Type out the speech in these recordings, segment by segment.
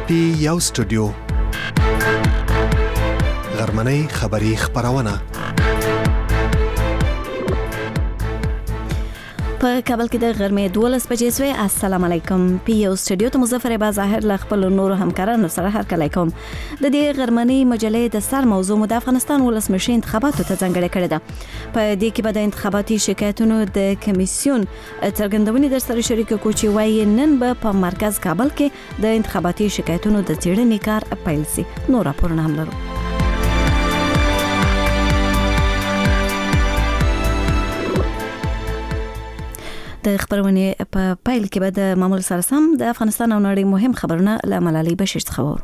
یو سټوډیو غرمنۍ خبری خبرونه په کابل کې د غرمې 12 بجې سوی. السلام علیکم. پی یو سټوډیو ته مظفر با ظاهر ل خپل نور همکارانو سره هر کله کوم. د دې غرمنۍ مجلې د سر موضوع د افغانستان ولسمشر انتخاباتو ته ځانګړې کړې ده. په دې کې به د انتخاباتي شکایتونو د کمیسیون څرګندونې در سره شریک کوو چې وايي نن به په مرکز کابل کې د انتخاباتي شکایتونو د څېړنې کار پیل شي. نور راپورونه هم لرو. د خبرونه په پایل کې به د معمول سره سم د افغانستان او نړۍ مهم خبرونه له ملالۍ بشیر څخه وو.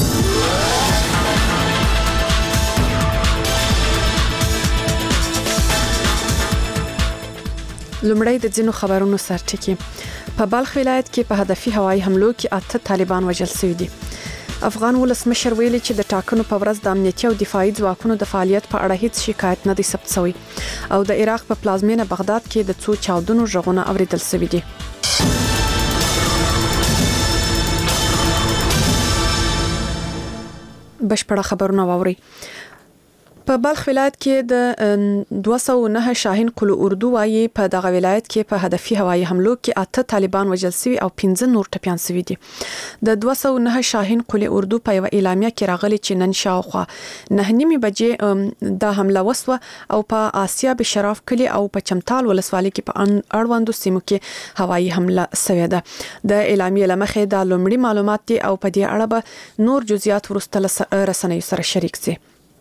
لومړی د ځینو خبرونو سرټکی. په بلخ ولایت کې په هدفي هوایي حملو کې 8 طالبان وژل شوي دي. افغان ولسمشر ویلي چې د ټاکنو په ورځ د امنیتي او دفاعي ځواکونو د فعالیت په اړه هیڅ شکایت نه دی ثبت شوی او د عراق په پلازمینه بغداد کې د څو چاودنو غږونه اوریدل شوي دي. بشپړه خبرونه واوري. په بلخ ولایت کې د 209 شاهین قلو اردو وايي په دغه ولایت کې په هدفي هوایي حملو کې 8 طالبان وژل شوي او 15 نور ټپيان شوي دي. د 209 شاهین قلو اردو په یو اعلامیه کې راغلي چې نن شاوخوا 9:30 بجې د حمله وسوه او په آسیا بشراف کلی او په چمتال ولسوالۍ کې په اړوندو سیمو کې هوایي حمله شوې ده. د اعلامیه لمخې د لومړي معلومات دي او په دې اړه به نور جزئیات وروسته رسنیو سره شریک شي.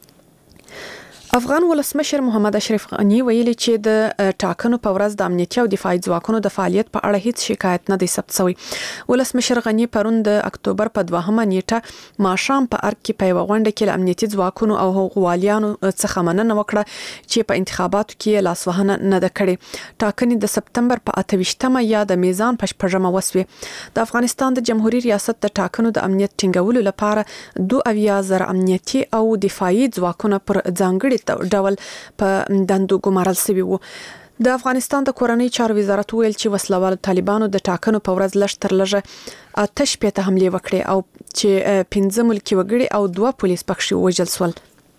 افغان ولسمشر محمد اشرف غنی ویلي چې د ټاکنو په ورځ د امنیتي او دفاعي ځواکونو د فعالیت په اړه هیڅ شکایت نه دی ثبت شوی. ولسمشر غنی پرون د اکتوبر په 2مه نیټه ماښام په ارګ کې په یو غونډه کې له امنیتي ځواکونو او حقوقوالانو څخه مننه وکړه چې په انتخاباتو کې لاسوهنه نه ده کړې. ټاکنې د سپتمبر په 28مه یا د میزان په 14مه وسوي. د افغانستان د جمهوریت ریاست د ټاکنو د امنیت ټینګولو لپاره 2,000 امنیتي او دفاعي ځواکونه پر ځانګړي ډول په دندو ګمارل شوي وو. د افغانستان د کورنۍ چارو وزارت ویل چې وسلوال طالبانو د ټاکنو په ورځ لږ تر لږه 8 حملې وکړې او چې 15 ملکي وګړي او 2 پولیس پکښې وژل شول.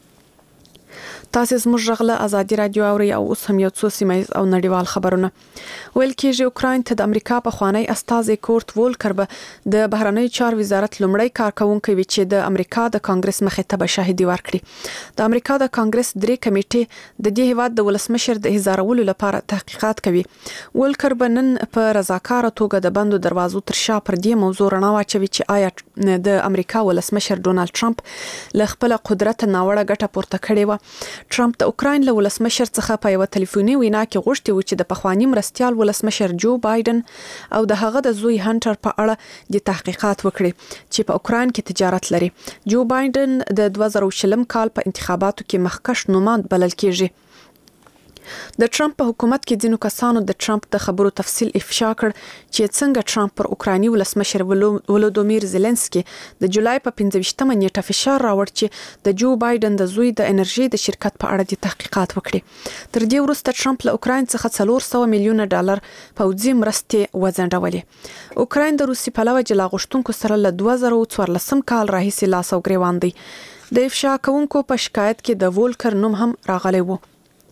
تاسو زموږ غږله ازادي رادیو اوري او اوس هم یو څو سیمایي او نړیوال خبرونه. ویل کېږي اوکراین ته د امریکا په خوانی استازي کورت وولکر به د بهرنی چارو وزارت لومړی کارکونکو وی چې د امریکا د کانګرس مخې ته به شاهدي ورکړي. د امریکا د کانګرس 3 کمیټې د دې هیواد د ولسمشر د هزارولو لپاره تحقیقات کوي. وولکر به نن په رضاکاره توګه د بندو دروازو تر شا پر دې موضوع رڼا واچوي چې آیا د امریکا ولسمشر ډونالد ټرمپ له خپل قدرت ناوړه ګټه پورته کړې و. ټرمپ د اوکراین له ولسمشر څخه په یو ټلیفوني وینا کې غوښتي و چې د پخوانی مرستيال ولسمشر جو بایدن او د هغه د زوی هانټر په اړه د تحقیقات وکړي چې په اوکراین کې تجارت لري. جو بایدن د 2020 کال په انتخاباتو کې مخکښ نوماند بلل کېږي. د ټرمپ په حکومت کې ځینو کسانو د ټرمپ د خبرو تفصیل افشا کړ چې څنګه ټرمپ پر اوکرایني ولسمشر ولودیمیر زيلنسکي د جولای په 15مه نیټه فشار راوړ چې د جو بایدن د زوی د انرژي د شرکت په اړه د تحقیقات وکړي. تر دې وروسته ټرمپ له اوکراین څخه $400 میلیون پوځي مرستې وځنډولې. اوکراین د روسي پلوه جلا غوښتونکو سره له 2014 کال راهیسې لاس او ګریوان دی. د افشا کوونکو په شکایت کې د وولکر نوم هم راغلی وو.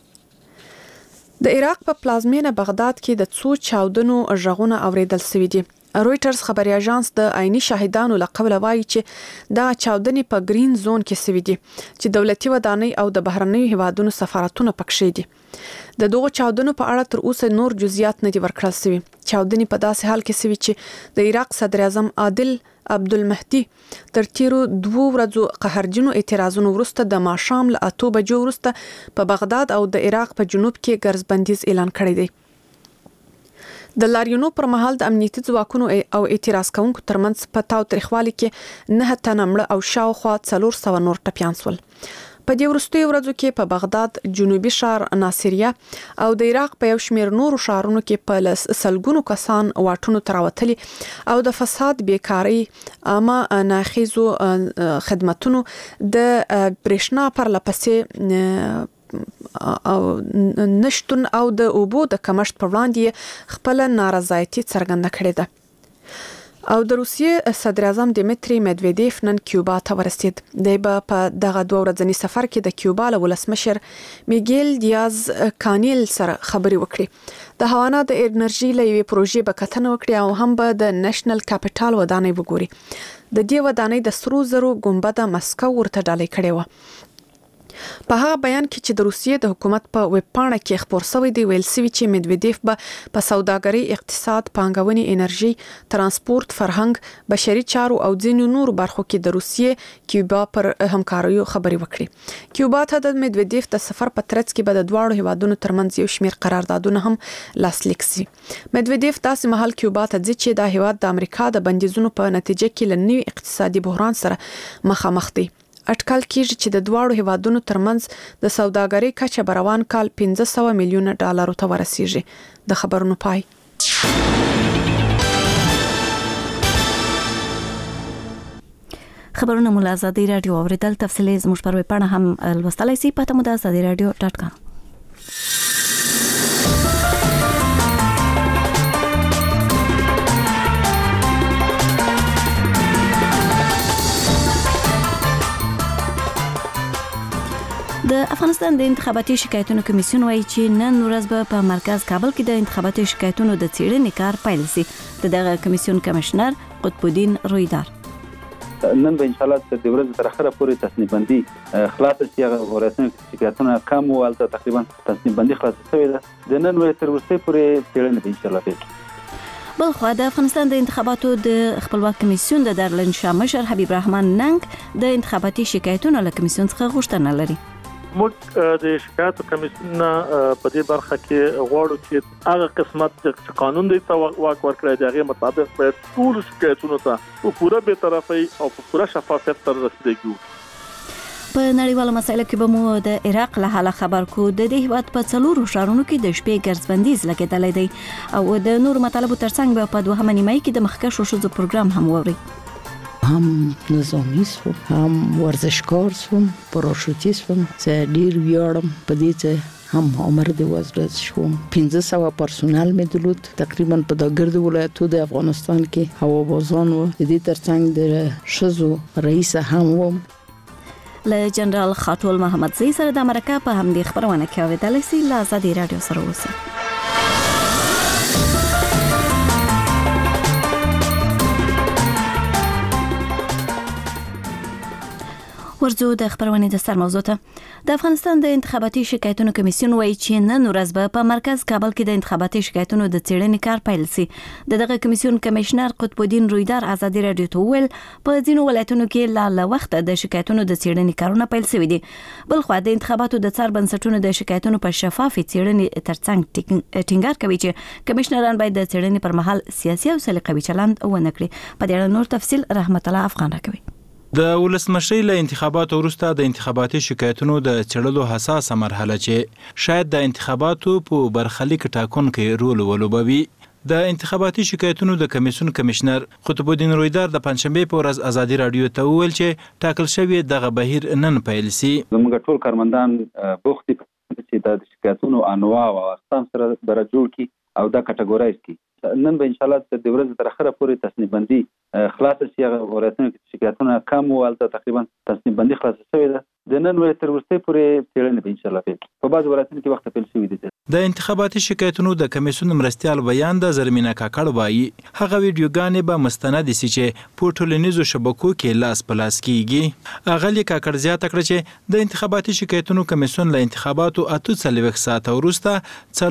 د عراق په پلازمینه بغداد کې د څو چاودنو غږونه اوریدل شوي دي. رويټرز خبري اژانس د عیني شاهدانو لقبل وایي چې دا چاودنې په گرین زون کې شوي دي چې دولتي ودانۍ او د بهرنیو هیوادونو سفارتونه پکښې دي. د دغو چاودنو په اړه تر اوسه نور جزئیات نه دي ورکړل شوي. چاودنې په داسې حال کې شوي چې د عراق صدر اعظم عادل عبدالمهدي تر تیرو 2 ورځو قهرجنو اعتراضونو وروسته د ماښام له 8 بجو وروسته په بغداد او د عراق په جنوب کې ګرځبندیز اعلان کړی دی. د لاریونو پر مهال د امنیتي ځواکونو او اعتراض کوونکو ترمنځ په تاو تاریخوالي کې 9 تنه مړه او شاوخوا 400 نور ټپيان شول. په دې وروستیو ورځو کې په بغداد، جنوبي ښار ناصریه او د عراق په یو شمېر نورو ښارونو کې په سلګونو کسان واټونو ته راوتلي او د فساد، بیکارۍ، عامه ناخیزو خدماتونو د برېښنا پرلپسې او نشتون او د اوبو د کمښت پر وړاندې خپل نارضایتي څرګنده کړې ده. او د روسیې صدر اعظم دیمیتری مدویدیف نن کیوبا ته ورسید. دی به په دغه 2 ورځني سفر کې د کیوبا له ولسمشر میګیل دیاز کانیل سره خبرې وکړي. د هاوانا د انرژي له یوې پروژې به کتنه وکړي او هم به د نېشنل کاپټال ودانۍ وګوري. د دې ودانۍ د سرو زرو ګنبده مسکو ورته ډالۍ کړې و. په هغه بیان کې چې د روسیې د حکومت په ویب پاڼه کې خبر شوی دی ویل شوی چې مدویدیف به په سوداګرۍ، اقتصاد، پانګونې، انرژي، ترانسپورت، فرهنګ، بشري چارو او ځینو نور برخو کې د روسیې کیوبا پر همکاریو خبرې وکړي. کیوبا ته د مدویدیف د سفر په ترڅ کې به د دواړو هیوادونو ترمنځ یو شمېر قراردادونه هم لاسلیک شي. مدویدیف داسې مهال کیوبا ته ځي چې د هیواد د امریکا د بندیزونو په نتیجه کې له نوي اقتصادي بحران سره مخامخ دی. اټکل کیږي چې د دواړو هیوادونو ترمنځ د سوداګرۍ کچه روان کال $500 میلیون ته ورسیږي. د خبرونو پای. خبرونه مو له ازادي رادیو اوریدل. تفصیلي زموږ پر ویب پاڼه هم لوستلای شئ. پته مو د azadiradio.com. د افغانستان د انتخاباتي شکایتونو کمیسیون وايي چې نن ورځ به په مرکز کابل کې د انتخاباتي شکایتونو د څېړنې کار پیل شي. دغه کمیسیون کمشنر قطب الدین رویدار نن به ان شاء الله د ورځې تر اخره پورې تصنیف بندي خلاص شي. هغه ورسنه شکایتونه کم او البته تقریبا تصنیف بندي خلاص شوی ده. د نن ورځې تر وروسته پورې څېړنه به ان شاء الله پیل. بلخو د افغانستان د انتخاباتو د خپلواک کمیسیون د دارالعلوم شاه مشر حبیب رحمان ننګ د انتخاباتي شکایتونو له کمیسیون څخه غوښتنه لري. موږ د شکایتو کمیسیون په دې برخه کې غواړو چې هغه قسمت چې قانون دی ته واک ورکړي د هغه مطابق باید ټول شکایتونو ته په پوره به طرفي او په پوره شفافیت سره رسیدګي. په نړیوالو مسایلو کې به مو د عراق له حاله خبر کو. د دې هیواد په 4 ښارونو کې د شپې ګرځبندیز لګیدلې دی او د نور مطالبو ترڅنګ به په 2 نیمایي کې د مخکښو ښځو پروګرام هم ووري. هم نظامی سوم، هم ورزشکار سوم، پاراشوتیست سوم. زه ډیر ویاړم په دې چې هم عمر د وزارت شوم. 1500 پرسونل می درلود تقریبا په داګرد ولایتو د افغانستان کې هوابازان و. د دې ترڅنګ د شزو رئیس هم و. له جنرال خاټول محمد زئی سره د امریکا په همدې خبرونه کې اوریدل شي. له ازادي رادیو سره اوسئ. ورځو د خبرونه د سر موضوع ته. د افغانستان د انتخاباتي شکایتونو کمیسیون وايي چې نن ورځ به په مرکز کابل کې د انتخاباتي شکایتونو د څېړنې کار پیل شي. دغه کمیسیون کمشنر قطب الدین رویدار ازادي رادیو ته ویل په ځینو ولایتونو کې لا وخت د شکایتونو د څېړنې کارونه پیل شوي دي. بلخو د انتخاباتو د څار بنسټونو د شکایتونو په شفاف څېړنې ترڅنګ ټینګار کوي چې کمشنران باید د څېړنې پر مهال سیاسي او سلیقوي چلند ونه کړي. په دې اړه نور تفصیل رحمت الله افغان راکوي. د ولسمشرۍ له انتخاباتو وروسته د انتخاباتي شکایتونو د څېړلو حساسه مرحله چې شاید د انتخاباتو په برخلیک ټاکونکي رول ولوبوي. د انتخاباتي شکایتونو د کمیسیون کمشنر قطب الدین رویدار د پنځشنبه په ورځ ازادي رادیو ته وویل چې ټاکل شوی دغه بهیر نن پیل شي. موږ ټول کارمندان بوختي چې د شکایتونو انواع او اقسام سره برابر کی او دا کټګورایز کی. نن به ان شاء الله د ورځې تر اخره پورې تصنیف بندي خلاص شي. هغه ورته شکایتونه کم او البته تقریبا تصنیف بندي خلاص شوی ده. د نن ورځې تر وروسته پورې څېړنه به ان شاء الله پیل. په بعض ولایتونو کې وخت پیل شوی دی. د انتخاباتي شکایتونو د کمیسیون مرستيال بیان د زرمینه کاکړ وایي هغه ویډیوګانې به مستند شي چې په ټولنیزو شبکو کې لاس پلاس کیږي. اغلی کاکړ زیاته کړ چې د انتخاباتي شکایتونو کمیسیون له انتخاباتو 48 ساعت وروسته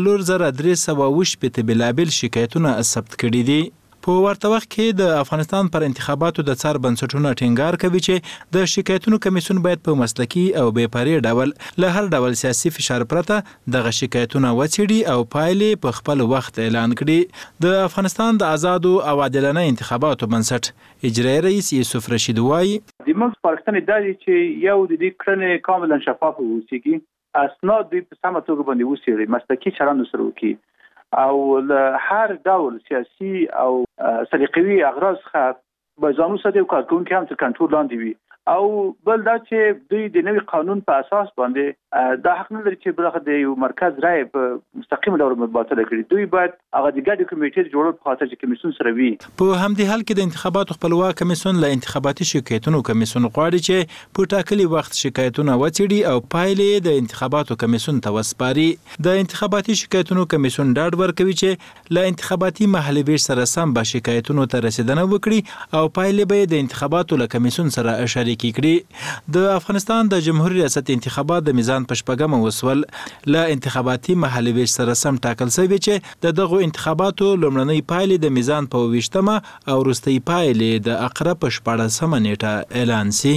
4320 بلابل شکایتونه ثبت کړي دي. په ورته وخت کې د افغانستان پر انتخاباتو د څار بنسټونو ټینګار کوي چې د شکایتونو کمیسیون باید په مسلکي او بې پرې ډول له هر ډول سیاسي فشار پرته دغه شکایتونه وڅېړي او پایلې په خپل وخت اعلان کړي. د افغانستان د آزادو او عادلانه انتخاباتو بنسټ اجرایي رئیس یوسف رشید وایي د موږ پاکستان د چې یو د دې کړنې کاملا شفاف اوسېږي. اسناد د سمه توګه باندې وڅېړي، مسلکي چلند سره وکړي او له هر ډول سیاسي او سلیقوي اغراض څخه به ځانو ساتي او کارکونکي هم تر کنټرول لاندې وي. او بل دا چې دوی د نوي قانون په اساس باندې دا حق نه لري چې برخه د یو مرکز رائے په مستقیم ډول مبادله کړي. دوی باید هغه د ګډ کمیټې جوړول په خاطر چې کمیسیون سره وي. په همدې حال کې د انتخاباتو خپلواک کمیسیون له انتخاباتي شکایتونو کمیسیون غواړي چې په ټاکلي وخت شکایتونه وڅېړي او پایلې د انتخاباتو کمیسیون ته وسپاري. د انتخاباتي شکایتونو کمیسیون ډاډ ورکوي چې له انتخاباتي محلي ویش سره سم به شکایتونو ته رسیدنه وکړي او پایلې به د انتخاباتو له کمیسیون سره شریک کړي. د افغانستان د جمهوریت ریاست انتخابات د میزان په شپږمه وسول له انتخاباتي محلي ویش سره سم ټاکل شوی چې د دغو انتخاباتو لومړنۍ پایلې د میزان په 28مه او وروستۍ پایلې د اقرب په 14مه نیټه اعلان شي.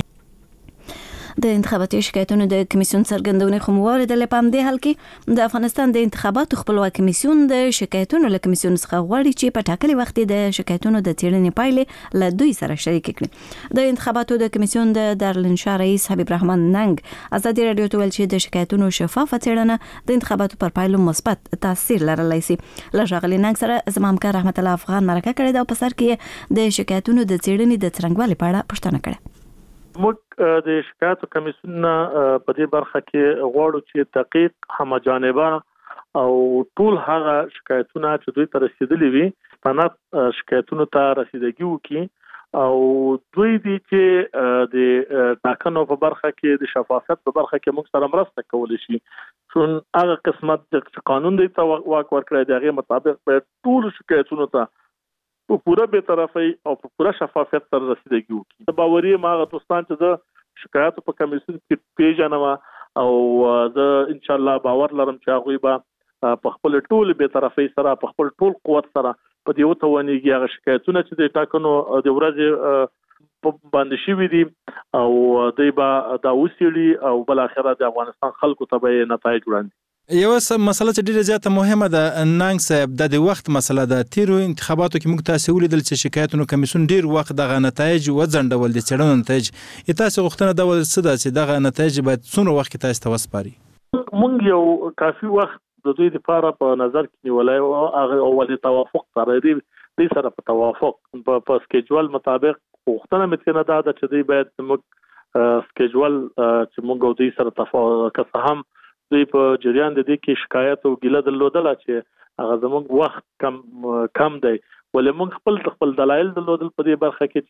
د انتخاباتي شکایتونو د کمیسیون څرګندونې خو موارد په همدې حال کې د افغانستان د انتخاباتو خپلواک کمیسیون د شکایتونو له کمیسیون څخه غواړي چې په ټاکلي وخت د شکایتونو د څېړنې پایلې له دوی سره شریک کړي. د انتخاباتو د کمیسیون د دارالانشا رئیس حبیب رحمان ننګ ازادي رادیو ته ویل چې د شکایتونو شفافه څېړنه د انتخاباتو پر پایلو مثبت تاثیر لرلی شي. له ښاغلي ننګ سره زما همکار رحمت الله افغان مرکه کړې ده او په سر کې د شکایتونو د څېړنې د څرنګوالي په اړه پوښتنه کړې. موږ د شکایتو کمیسیون په دې برخه کې غواړو چې دقیق همجانبه او ټول هغه شکایتونه چې دوی ته رسیدلي وي په شکایتونو ته رسیدګي وکړي او دوی دي چې د ټاکنو په برخه کې د شفافیت په برخه کې موږ سره مرسته کولی شي. چون هغه قسمت چې قانون دی ته واک ورکړی دی هغې مطابق باید ټول شکایتونو ته په پوره به طرفي او په پوره شفافیت سره رسیدګي وکړي. د باوري ماغه دوستان چې د شکایتو په کمیسیون کې پیژنم او زه ان شاء الله باور لرم چې هغه به په خپل ټول به طرفي سره په خپل ټول قوت سره په دې وتوانیږي هغه شکایتونه چې د ټاکنو د ورځې په باندې شوي دي او دوی به دا وسیړي او بل اخره د افغانستان خلکو ته به نتایج وړاندې. یو مسله چې ډیره زیاته مهمه ده ننګ صاحب د وخت مسله ده. تیرو انتخاباتو کې موږ تاسو ولیدل چې شکایتونو کمیسیون ډیر وخت دغه نتایج وځنډول دي څېړنو نتایج تاسو غوښتنه دا ول څه ده چې دغه نتایج باید څومره وخت کې تاسو ته وسپاري. موږ یو کافي وخت د دوی لپاره په نظر کې نیولای او هغه اول توافق سره دی سره په توافق په سکیجول مطابق غوښتنه متنه ده چې دوی باید موږ سکیجول چې موږ دوی سره توافق هم دوی په جریان د دې کې شکایت او ګیله درلودله چې هغه زموږ وخت کم دی ولې موږ خپل دلایل درلودل په دې برخه کې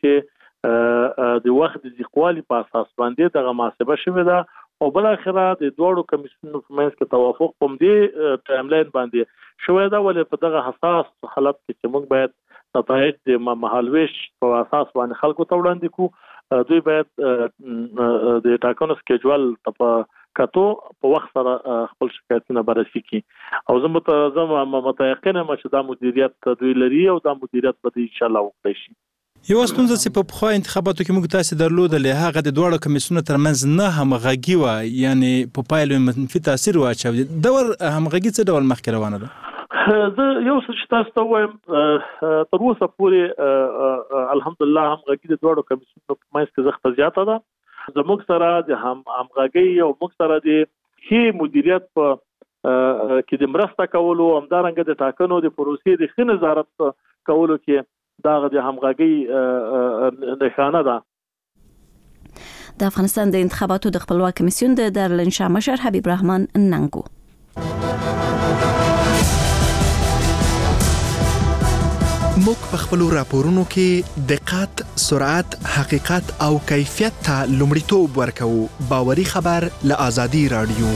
چې د وخت د ځقوالي په اساس باندې دغه محاسبه شوې ده او بل اخره د دوړو کمیسیونونو په منځ کې توافق په دې ټایملاین باندې شوې ده ولې په دغه حساس حالت کې چې موږ باید نتایج د مهالويش په اساس باندې خلکو ته وړاندې کو دوی باید د ټاکنو سکیجول په کاتو په وخت سره خپل شکایتونه بررسي کی او زه متيقن یم چې دا مدیریت دوی لري او دا مدیریت به ان شاء الله وکړي شي. یو ستونزه چې په خو انتخاباتو کې موږ تاسو درلودلې هغه د دوړو کمیسیونونو ترمنځ نه همغږي و یعنی په پایلو منفي تاثیر واچوي. دور همغږي څه ډول مخکې روانه ده؟ زه یو څه چې تاسو ته وایم تر اوسه پورې الحمدلله همغږي د دوړو کمیسیونونو په منځ کې زښت زیاته ده. زموږ سره د همغږي او موږ سره د ښې مدیریت په کې د مرسته کولو همدارنګه د ټاکنو د پروسې د ښه نظارت کولو کې دا د همغږي نښانه ده. د افغانستان د انتخاباتو د خپلواک کمیسیون د دارالانشا مشر حبیب رحمان ننګو. موږ په خپل راپورونو کې دقت، سرعت، حقیقت او کیفیت ته لومړیتوب ورکوو. باوري خبر له آزادي رادیو.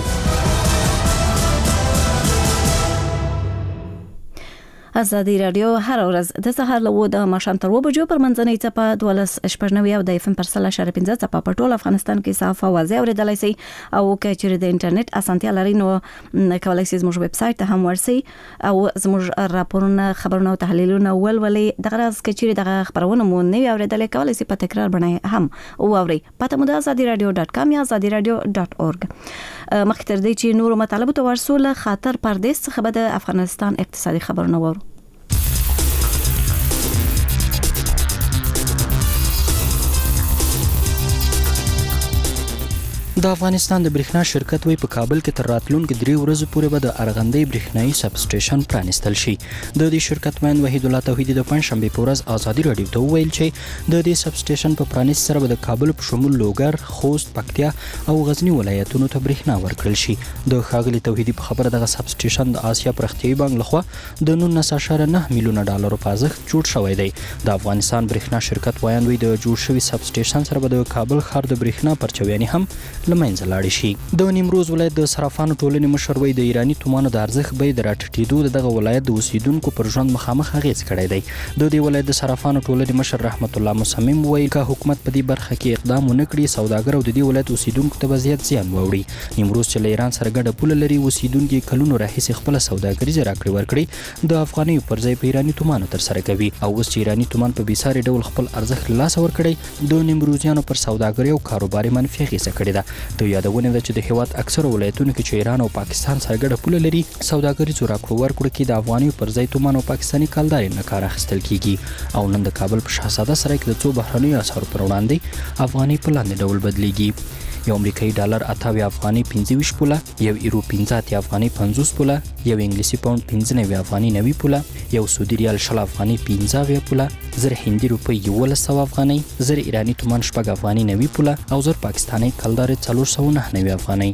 آزادي رادیو هر ورځ د سهار له د ماښام تر 2 بجو پر منځنۍ څپه 12.9 او د FM پر 3.15 څپه په ټول افغانستان کې صاف او واضح اوریدلای شي او کچېر د انټرنیټ اسانتیا لري نو کولای شئ زموږ ویب سټ ته هم ورسئ او زموږ راپورونه خبرونه او تحلیلونه ولولئ. دغه راز کچېر دغه خبرونه مو نه اوریدلای کولای شئ په تکرار باندې هم واورئ. پته مو د azadiradio.com یا azadiradio.org. مخکې تر دې چې نور مطالب ته ورسول خاطر پردیس څخه به د افغانستان اقتصادي خبرونه وورو. د افغانستان د برېښنا شرکت وی په کابل کې تر راتلونکو 3 ورځې پورې به د ارغندې برېښنايي سب سټیشن پرانیستل شي. د دې شرکت مین وحید الله توحیدی د پنځشنبه په ورځ ازادي رادیو ته ویل چې د دې سب سټیشن په پرانیست سره به د کابل په شمول لوګر، خوست، پکتیا او غزنی ولایتونو ته برېښنا ورکړل شي. د ښاغلي توحیدی په خبره دغه سب سټیشن د آسیا پرختیایي بانک لخوا د 19.9 میلیونه ډالرو په ارزښت جوړ شوی دی. د افغانستان برېښنا شرکت وایي د جوړ شوی سب سټیشن سره به د کابل ښار د برېښنا پرچاویانې هم لمنځه لاړې شي. د نیمروز ولایت د صرافانو ټولنې مشر وی د ایرانی تومانو د ارزښت بیې د راټیټېدو دغه ولایت د اوسیدونکو پر ژوند مخامخ اغېز کړی دی. د دې ولایت د صرافانو ټولنې مشر رحمت الله مصمم وی که حکومت په دې برخه کې اقدام ونه کړي سوداګر او د دې ولایت اوسیدونکو ته به زیات زیان واوړي. نیمروز چې له ایران سره ګډه پوله لري اوسیدونکي کلونو راهیسې خپله سوداګریزه راکړې ورکړې د افغانیو پر ځای په ایرانی تومانو ترسره کوي او اوس چې ایرانی تومان په بېساري ډول خپل ارزښت له لاسه ورکړی د نیمروزیانو پر سوداګرۍ او کاروباري منفي اغېزه کړې ده. د یادونه ده چې د هیواد اکثره ولایتونو کې چې ایران او پاکستان سره ګډه پوله لري سوداګریزو راکړو ورکړو کې د افغانیو پر ځای تومان او پاکستاني کلدارې نه کار اخیستل کیږي او نن د کابل په شاهزاده سرای کې د څو بهرنیو اسعارو پر وړاندې افغاني په لاندې ډول بدلیږي. یو امریکایي ډالر 28 افغاني 25 پوله، یو یورو 15 افغاني 50 پوله، یو انګلیسي پاوند 15 افغاني 90 پوله، یو سعودي ریال 60 افغاني 15 پوله، 1000 هندي روپۍ 1100 افغاني، 1000 ایرانی تومان 6 افغاني 90 پوله او 1000 پاکستاني کلدارې 499 افغاني.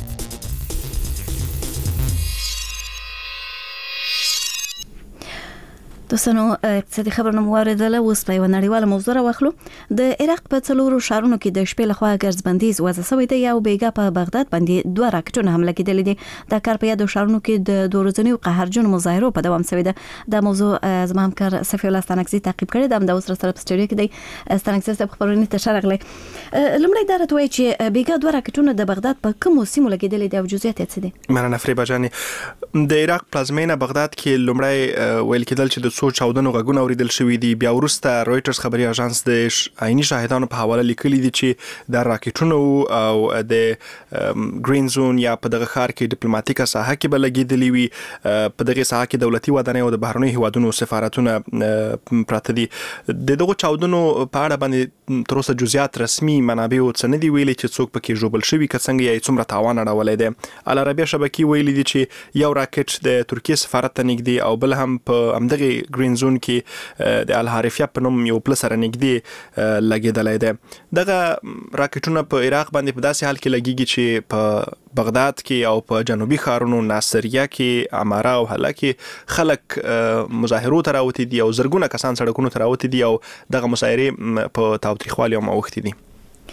دوستانو اقتصادي خبرونه موارده اوس په یو نړیواله موضوع راوخلو. د عراق په څلورو ښارونو کې د شپې لخوا ګرځبندیز وضع شوی دی او بیګا په بغداد باندې 2 راکټونه حمله کېدلې دي. د کار په یادو ښارونو کې د 2 ورځنیو قهرجن مظاهرو په دوام شوی ده. د موضوع زما همکار صفي الله ستانکزي تعقیب کړی دی. د اوس سره په سټډیو کې دی ستانکزي صاحب خبرونه ته شارغله. لمړی دا راته وایي چې بیګا 2 راکټونه د بغداد په کومو سیمو لګېدلې دي او جزئیات یې څه دي؟ مننه فریبا جانې. د عراق پلازمینه بغداد کې لمړی ویل کېدل چې د څو چاودنو غږونه اوریدل شوي دي. بیا وروسته رويټرز خبري اژانس د عیني شاهدانو په حواله لیکلي دي چې د راکټونو او د گرین زون یا په دغه ښار کې ډیپلوماټیکه ساحه کې به لګېدلې وي. په دغه ساحه کې دولتي ودانۍ او د بهرنیو هیوادونو سفارتونه پراته دي. دغه چاودنو په اړه باندې تر اوسه جزئیات رسمي منابعو څه نه دي ویلي چې څوک پکې ژوبل شوي که څنګه یا څومره تاوان اړولی دی. العربیه شبکې ویلي دي چې یو راکټ د ترکیې سفارت ته نږدې او بل هم په همدغه گرین زون کې د الحارفیه په نوم یو پل سره نږدې لګېدلی دی. دغه راکټونه په عراق باندې په داسې حال کې لګېږي چې په بغداد کې او په جنوبي ښارونو ناصریه کې، اماره او حله کې خلک مظاهرو ته راوتي دي او زرګونه کسان سړکونو ته راوتي دي او دغه مظاهرې په تاوتریخوالي هم اوښتې دي.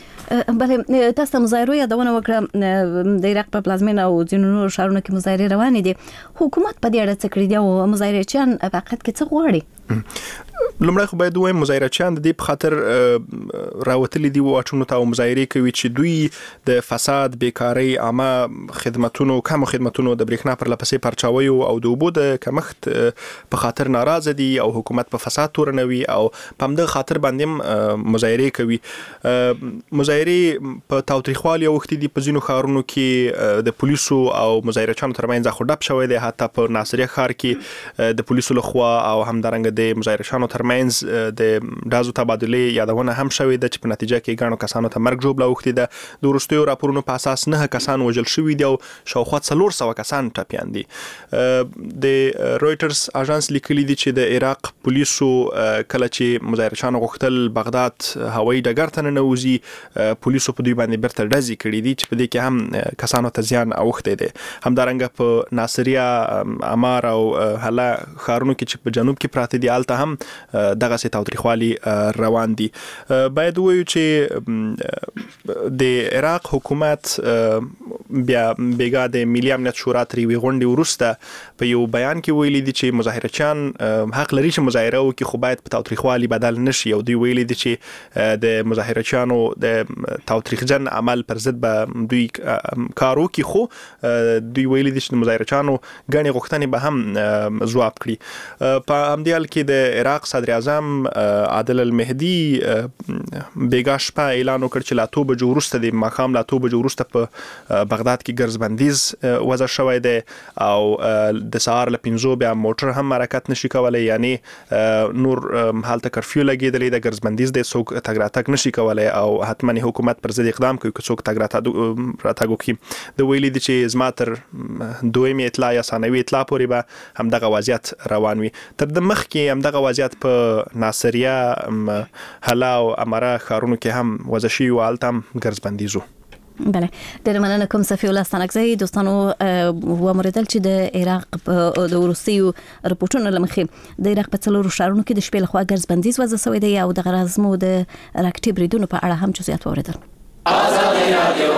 بله تاسو ته مظاهرو یادونه وکړه. د عراق په پلازمینه او ځینو نورو ښارونو کې مظاهرې روانې دي. حکومت په دې اړه څه کړي دي او مظاهرچیان په حقیقت کې څه غواړي؟ لمړی خو باید ووایم مظاهرچیان د دې په خاطر راوتلي دي واټونو ته او مظاهرې کوي چې دوی د فساد، بیکارۍ، عامه خدمتونو، کمو خدمتونو د برېښنا پر لپسې پرچاویو او د اوبو د کمښت په خاطر ناراضه دي او حکومت په فساد تورنوي او په همدغه خاطر باندې مظاهرې کوي. مظاهرې په تاوتریخوالي اوښتې دي. په ځینو ښارونو کې د پولیسو او مظاهرچیانو ترمنځ خو ډپ شوی دی. حتی په ناصریه ښار کې د پولیسو لخوا او همدارنګه د مظاهرچیانو ترمنځ د ډازو تبادلې یادونه هم شوې ده چې په نتیجه کې ګڼو کسانو ته مرګ ژوبله اوښتې ده. د وروستیو راپورونو په اساس 9 کسان وژل شوي دي او شاوخوا 400 کسان ټپیان دي. د رويټرز اژانس لیکلي دي چې د عراق پولیسو کله چې مظاهرچیانو غوښتل بغداد هوایي ډګر ته ننوځي پولیسو په دوی باندې بیرته ډزې کړي دي چې په دې کې هم کسانو ته زیان اوښتی دی. همدارنګه په ناصریه، امار او حله ښارونو کې چې په جنوب کې پراته دي هلته هم دغه سي تاوتریخوالي روان دي. باید وایو چې د عراق حکومت بیا بیګا د ملي امنیت شورا تر یوې غونډې وروسته په یو بیان کې ویلي دي چې مظاهرچیان حق لري چې مظاهره وکړي خو باید په تاوتریخوالي بدل نشي. او دوی ویلي دي چې د مظاهرچیانو د تاوتریخجن عمل پر ضد به دوی کار وکړي خو دوی ویلي دي چې د مظاهرچیانو ګڼې غوښتنې به هم ځواب کړي. په همدې حال کې د عراق صدر اعظم عادل المهدي بیګا شپه اعلان وکړ چې لا 2 بجو وروسته د ماښام لا 2 بجو وروسته په بغداد کې ګرځبندیز وضع شوی دی او د سهار له 5 بیا موټر هم حرکت نشي کولای، یعنی نور حالت کرفیو لګیدلې د ګرځبندیز د څوک تګ راتګ نشي کولای او حتما حکومت پر ضد اقدام کوي که څوک تګ راتګ وکړي. د ویلي دي چې زما تر دویمه اطلاع یا ثانوي اطلاع پورې به همدغه وضعیت روان وي. تر د مخ کې همدغه وضعیت په ناصریه، حلا او امره ښارونو کې هم وضع شوی و، هلته هم ګرځبندیز و. بله، ډېره مننه کوم صفي الله ستانکزی. دوستانو وموریدل چې د عراق په د وروستیو رپورټونو له مخې د عراق په 4 ښارونو کې د شپې لخوا ګرځبندیز وضع شوی دی او د غرض مو د راکټي بریدونو په اړه هم جزئیات واوریدل. آزادي رادیو.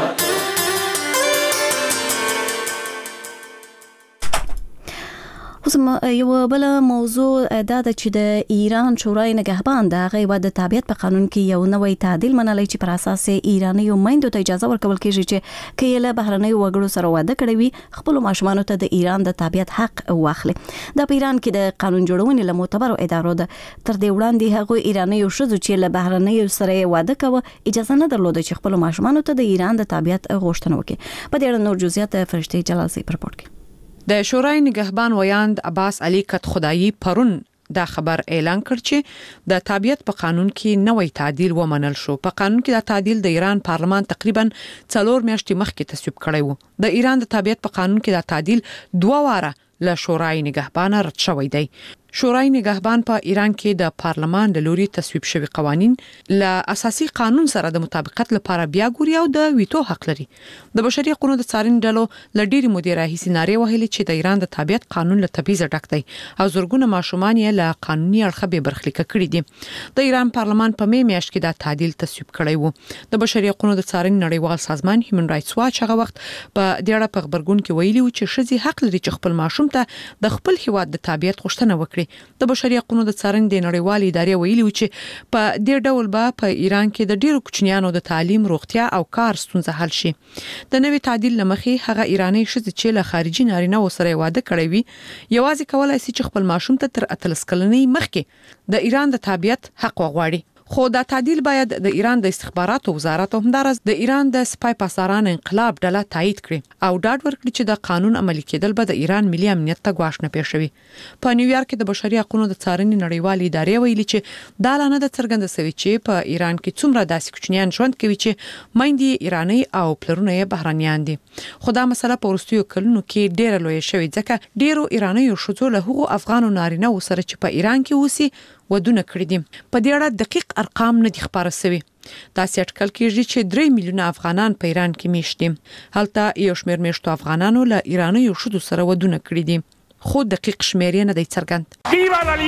اوس یو بل موضوع دا ده چې د ایران شورای نگهبان د هغه د تابعیت په قانون کې یو نوې تعدیل منلای چې پر اساس ایرانی میندو ته اجازه ورکول کیږي چې کله له بهرنۍ وګړو سره واده کړي وي خپل ماشومان ته د ایران د تابعیت حق واخلي. د ایران کې د قانون جوړونې له معتبرو ادارو ده تر دې وړاندې هغه ایرانی شذو چې له بهرنۍ سره واده کوي اجازه نه درلوده چې خپل ماشومان ته د ایران د تابعیت غوښتنه وکړي. په دې اړه نور جزئیات فرشتي جلال سي پر پورت کې. د شورای نگهبان ویاند عباس علي کت خدایي پرون دا خبر اعلان کړ چې د تابعیت په قانون کې نوې تعدیل ومنل شو. په قانون کې دا تعدیل د ایران پارلمان تقریبا 4 میاشتې مخکې تصویب کړی وو. د ایران د تابعیت په قانون کې دا تعدیل 2 واره له شورای نگهبان رد شوی دی. شورای نگهبان په ایران کې د پارلمان د لوري تصویب شوی قوانين له اساسي قانون سره د مطابقت لپاره بیا ګوري او د ویټو حق لري. د بشري حقوقو د څارنې ډلو ل ډېری مودې راهیسې نارې وهلې چې د ایران د تابعیت قانون له تبعیض ډک دی او زورګونه ماشومان یې له قانوني اړخه به برخلیک کړي دي. د ایران پارلمان په می میاشت کې دا تعدیل تصویب کړی وو. د بشري حقوقو د څارنې نړیوال سازمان هیومن رائټس واچ هغه وخت په دې اړه په خبرګون کې ویلي و چې ښځې حق لري چې خپل ماشوم ته د خپل هیواد د تابعیت غوښتنه وکړي. د بشري حقوقو د څارنې د نړیوالې ادارې ویلي و چې په دې ډول به په ایران کې د ډیرو کوچنیانو د تعلیم، روغتیا او کار ستونزه حل شي. د نوې تعدیل لمخې هغه ایرانی ښځې چې له خارجي نارینه سره واده کړی وي یوازې کولای شي چې خپل ماشوم ته تر 18 کلنۍ مخکې د ایران د تابعیت حق وغواړي. خو دا تعدیل باید د ایران د استخباراتو وزارت او همدارس د ایران د سپای پاسداران انقلاب ډله تایید کړي او ډاډ ورکړي چې د قانون عملي کېدل به د ایران ملي امنیت ته ګواښ نه پېښوي. په نیویارک کې د بشري حقوقو د څارنې نړیوالې ادارې ویلي چې دا لانه د څرګنده سوي چې په ایران کې څومره داسې کوچنیان ژوند کوي چې میندې ایرانی او پلرونه یې بهرانيان دي. خو دا مسله په وروستیو کلونو کې ډېره لویه شوې ځکه ډېرو ایرانی ښځو له هغو افغانو نارینه سره چې په ایران کې اوسي ودونه کړی دي. په دې اړه دقیق ارقام نه دي خبره شوی. دا اټکل کېږي چې 3 میلیونه افغانان په ایران کې میشت دي. هلته یو شمېر میشتو افغانانو له ایرانی شذو سره ودونه کړی دي. خو دقیق شمېر یې نه دی څرګند. ویوا لا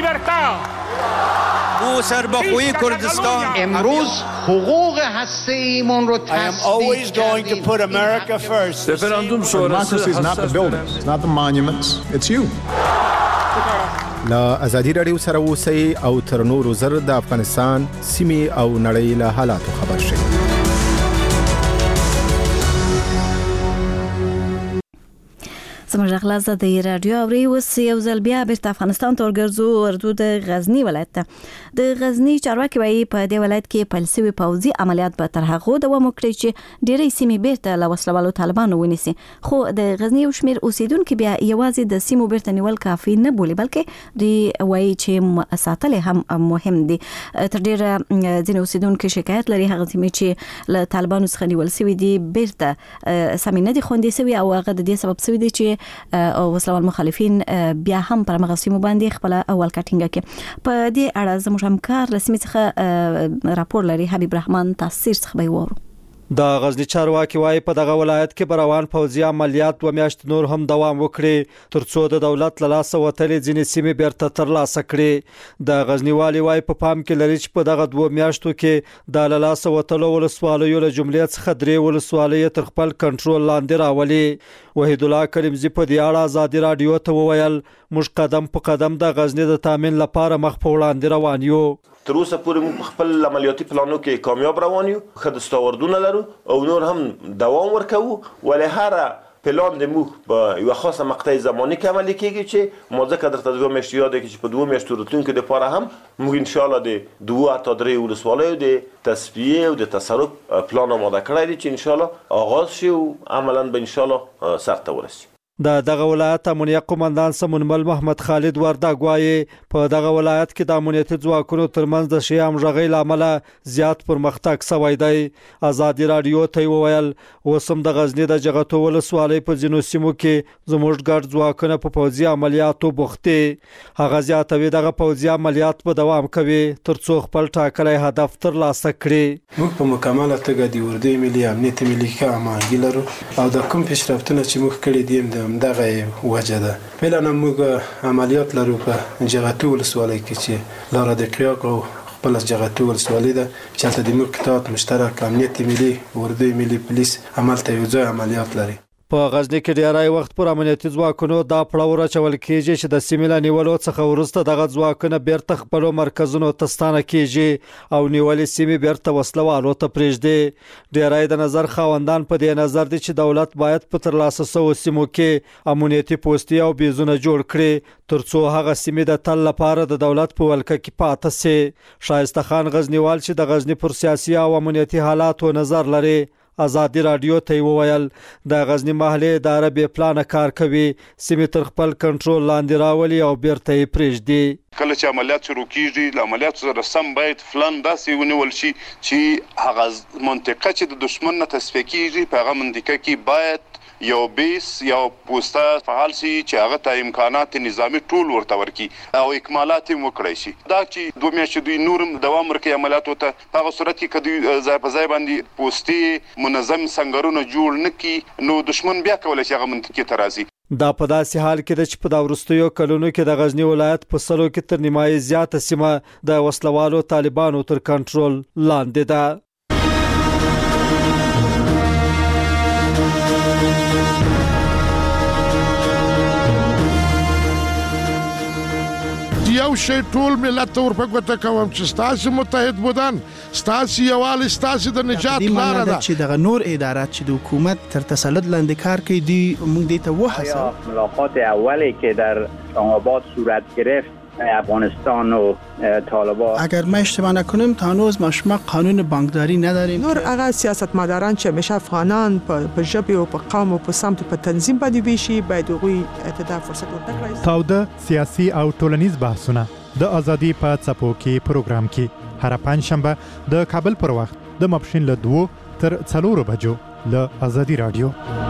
لیبرتا! او سربخوی کردستان امروز حقوق هسته‌ایمون رو تصدیق کردیم. رفراندوم شورای is not the buildings, it's not the monuments, it's you. لا ازادي رادیو سره اوسئ او تر نورو زر د افغانستان سیمې او نړۍ له حالاتو خبر شئ. زموږ غلاز د رادیو اوري اوس یو ځل بیا بیرته افغانستان ته ورګرځو ورته د غزنی ولایت ته. د غزنی چارواکي وایي په دې ولایت کې پلسوي پوځي عملیات به تر هغه دوام وکړي چې ډېرې سیمې بیرته له وسلوالو طالبانو ونیسي. خو د غزنی شمیر اوسیدونکو بیا یوازې د سیمو بیرته نیول کافي نه بولي بلکې دوی وایي چې ساتل هم مهم دي. تر ډېره ځینې اوسیدونکو شکایت لري هغه سیمې چې له طالبانو څخه نیول شوی دي بیرته سمې نه دي خوندي شوی او هغه د دې سبب شوی دي چې او وسلوال مخالفین بیا هم پر مغسیمو باندې خپل اول کټینګ کې. په دې اړه زموږ همکار رسمي څخه راپور لري حبیب رحمان تاثیر څخه به وورو. د غزنی چارواکي وايي په دغه ولایت کې بروان پوځي عملیات و میاشت نور هم دوام وکړي ترڅو د دولت له لاسه وتلې ځینې سیمې بیرته ترلاسه کړي. د غزنی والي وايي په پام کې لري چې په دغه 2 میاشتو کې د له لاسه وتلو ولسوالیو له جملې څخه 3 ولسوالۍ تر خپل کنټرول لاندې راولي. وحید الله کریمزی په دې اړه ازادي رادیو ته وویل موږ قدم په قدم د غزنی د تامین لپاره مخ په وړاندې روان یو. تر اوسه پورې موږ خپل عملیاتي پلانو کې کامیاب روان یو، ښه دستاوردونه لرو او نور هم دوام ورکوو. ولې هر پلان د موږ په یو خاصه مقطع زماني کې عملي کیږي چې مو ځکه درته 2 میاشتې یاد کې چې په 2 میاشتو راتلونکو لپاره هم موږ ان شاء الله د 2 تا 3 ولسوالیو د تصفیه او د تصرف پلان آماده کړی دی چې ان شاء الله آغاز شي او عملاً به ان شاء الله سرته ورسي. د دغه ولایت امنیت قومندان سمونمل محمد خالد وردګ وایي په دغه ولایت کې د امنیتي ځواکونو ترمنځ د شی همغږۍ لامل زیات پرمختګ شوی دی. ازادي رادیو ته وویل وسم د غزنی د جغتو ولسوالۍ په ځینو سیمو کې زموږ ګډ ځواکونه په پوځي عملیاتو بوختي. هغه زیاتوي دغه پوځي عملیات به دوام کوي ترڅو خپل ټاکلي هدف ترلاسه کړي. موږ په مکمله توګه د اردوی ملي امنیت ملي کارمایي لرو او د کوم پیشرفتونه چې موږ کړي دي دغه وجه ده. فعلا موږ عملیات لرو په جغتو ولسوالۍ کې چې لاره د قیاق او خپل جغتو ولسوالۍ ده چې د موږ قطاعات مشترک امنیت ملي اردوی ملي پولیس عمل ته یو ځای عملیات لري. په غزنی کې ډیری وخت پر امنیتي ځواکونو دا پړاو راچول کیږي چې د سیمې له نیولو څخه وروسته دغه ځواکونه بیرته خپل مرکزونو ته ستانه کیږي او نیولې سیمې بیرته وسلوالو ته پرېږدي. ډیری د نظر خاوندان په دې نظر دي چې دولت باید په ترلاسه شوو سیمو کې امنیتي پوستي او بیزونه جوړ کړي ترڅو هغه سیمې د تل لپاره د دولت په ولکه کې پاتې شي. شایسته خان غزنیوال چې د غزنی پر سیاسي او امنیتي حالاتو نظر لري ازادي رادیو ته وویل د غزنی محلي اداره به پلان کار کوي سیمې تر خپل کنټرول لاندې راولي او بیرته یې پرېږدي. کله چې عملیات شروع کیږي عملیات سره سم باید فلان داسې ونیول شي چې هغه منطقه چې د دشمن نه تصفیه کیږي په هغه منطقه کې باید یو بیس یو پوسټه فعال شي چې هغه ته امکانات نظامی ټول ورته ورکړي او اکمالات یې وکړي شي. دا چې 2 میاشتې دوی نورم دوام ورکړي عملیاتو ته په هغه صورت کې کدی ځای په ځای باندې پوسټي منظم سنگرونه جوړ نکړي نو دشمن بیا کولای شي هغه منطقه ته راځي. دا په داسې حال کې چې په دا وروستیو کلونو کې د غزنی ولایت په سلو کې تر نیمایي زیاته سیمه د وسلوالو طالبانو تر کنټرول لاندې ده. یو شی ټول ملت ته ورپګوته کوم چې ستاسو متحد بودن ستاسو یووالی ستاسو د نجات لاره ده چې دغه نور ادارات چې د حکومت تر تسلط لاندې کار کوي دی موږ دې ته وحسه. ملاقات اولی که در اسلام‌آباد صورت گرفت افغانستان و طالبان اگر ما اشتباه نکنیم تا هنوز ما قانون بانکداری نداریم. نور هغه سیاستمداران چې همیشه افغانان په ژبه او په قوم او په سمت په تنظیم باندې ویشي باید هغوی ته فرصت ورکړي. تاوده سیاسي او ټولنیز بحثونه د ازادي په څپو کې پروګرام کې هر پنځشنبه د کابل پر وخت د ماپښین له 2 تر 4 بجو له ازادي رادیو.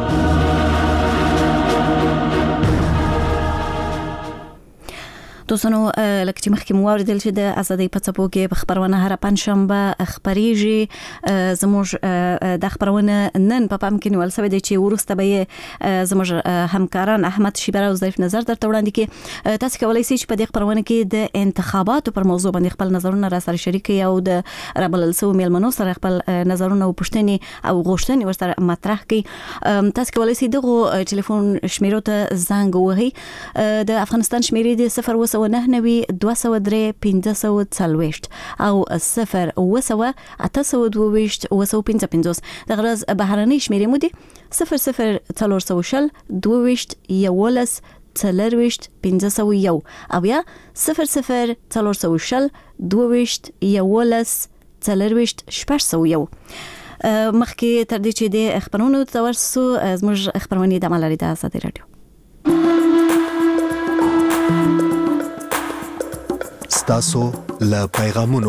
دوستانو لکه چې مخکې مو اوریدل چې د ازادۍ په څپو کې خبرونه هر پنځشنبه خبريږي. زموږ د خبرونه نن په پام کې نیول شوی دی چې ورسته به زموږ همکاران احمد شیبر او ظریف نظر درته وړاندې کړي. تاسو کولای شئ چې په دې خبرونه کې د انتخاباتو پر موضوع باندې خپل نظرونه را سره شریک کړئ او د رابلل سو میلمنو سره خپل نظرونه او پوښتنې او غوښتنې ورسره مطرح کړئ. تاسو کولای شئ دغه ټلیفون شمیرو ته زنګ ووهئ. د افغانستان شمیرې د 0 992 203 540 او 0 822 855. د غرض بهرنۍ شمیرې مو دي 00 420 22 11 4 501 او یا 00 420 22 11 4 501. مخکې تر دې چې د خبرونو تورسو زموږ خبرونه د عمل لري د ازادي رادیو. ستاسو له پیغامونو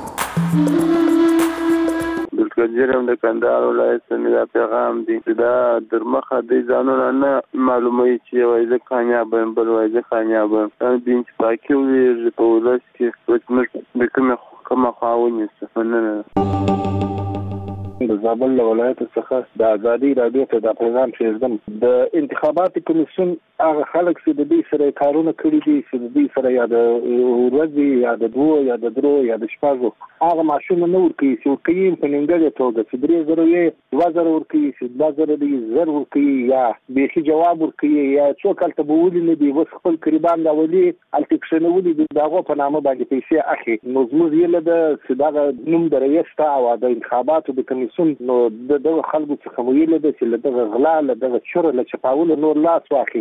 دلته د کندهار ولایت څخه پیغام دی دا درمخه د ځانونه نه معلومه چې وایي د کامیاب بل وایي د کامیاب دین چې پاکي وي په ولس کې د کومه خاوني څه د زابل ولایت څخه د ازادي رادیو ته د پیغام شیردم د انتخاباتي کمیسیون هغه خلک چې د دې سره کارونه کړی دي چې د دې سره یا د ورځې یا د دوه یا د درو یا د شپږو هغه ماشوم نه ورکوي چې ورکوي په نیمګړې توګه چې 3000 یې 2000 ورکوي چې 2000 دې زر ورکوي یا بیخي جواب ورکوي یا څوک هلته به ولي نه دي اوس خپل قریبان دا ولي هلته کښېنولي دي د هغو په نامه باندې پیسې اخلي نو زموږ هیله ده چې دغه نوم د رئیس ته او د انتخاباتو د کمیسیون نو د دغه خلکو څخه مو هیله ده چې له دغه غلا له دغه چوره له چپاولو نور لاس واخلي.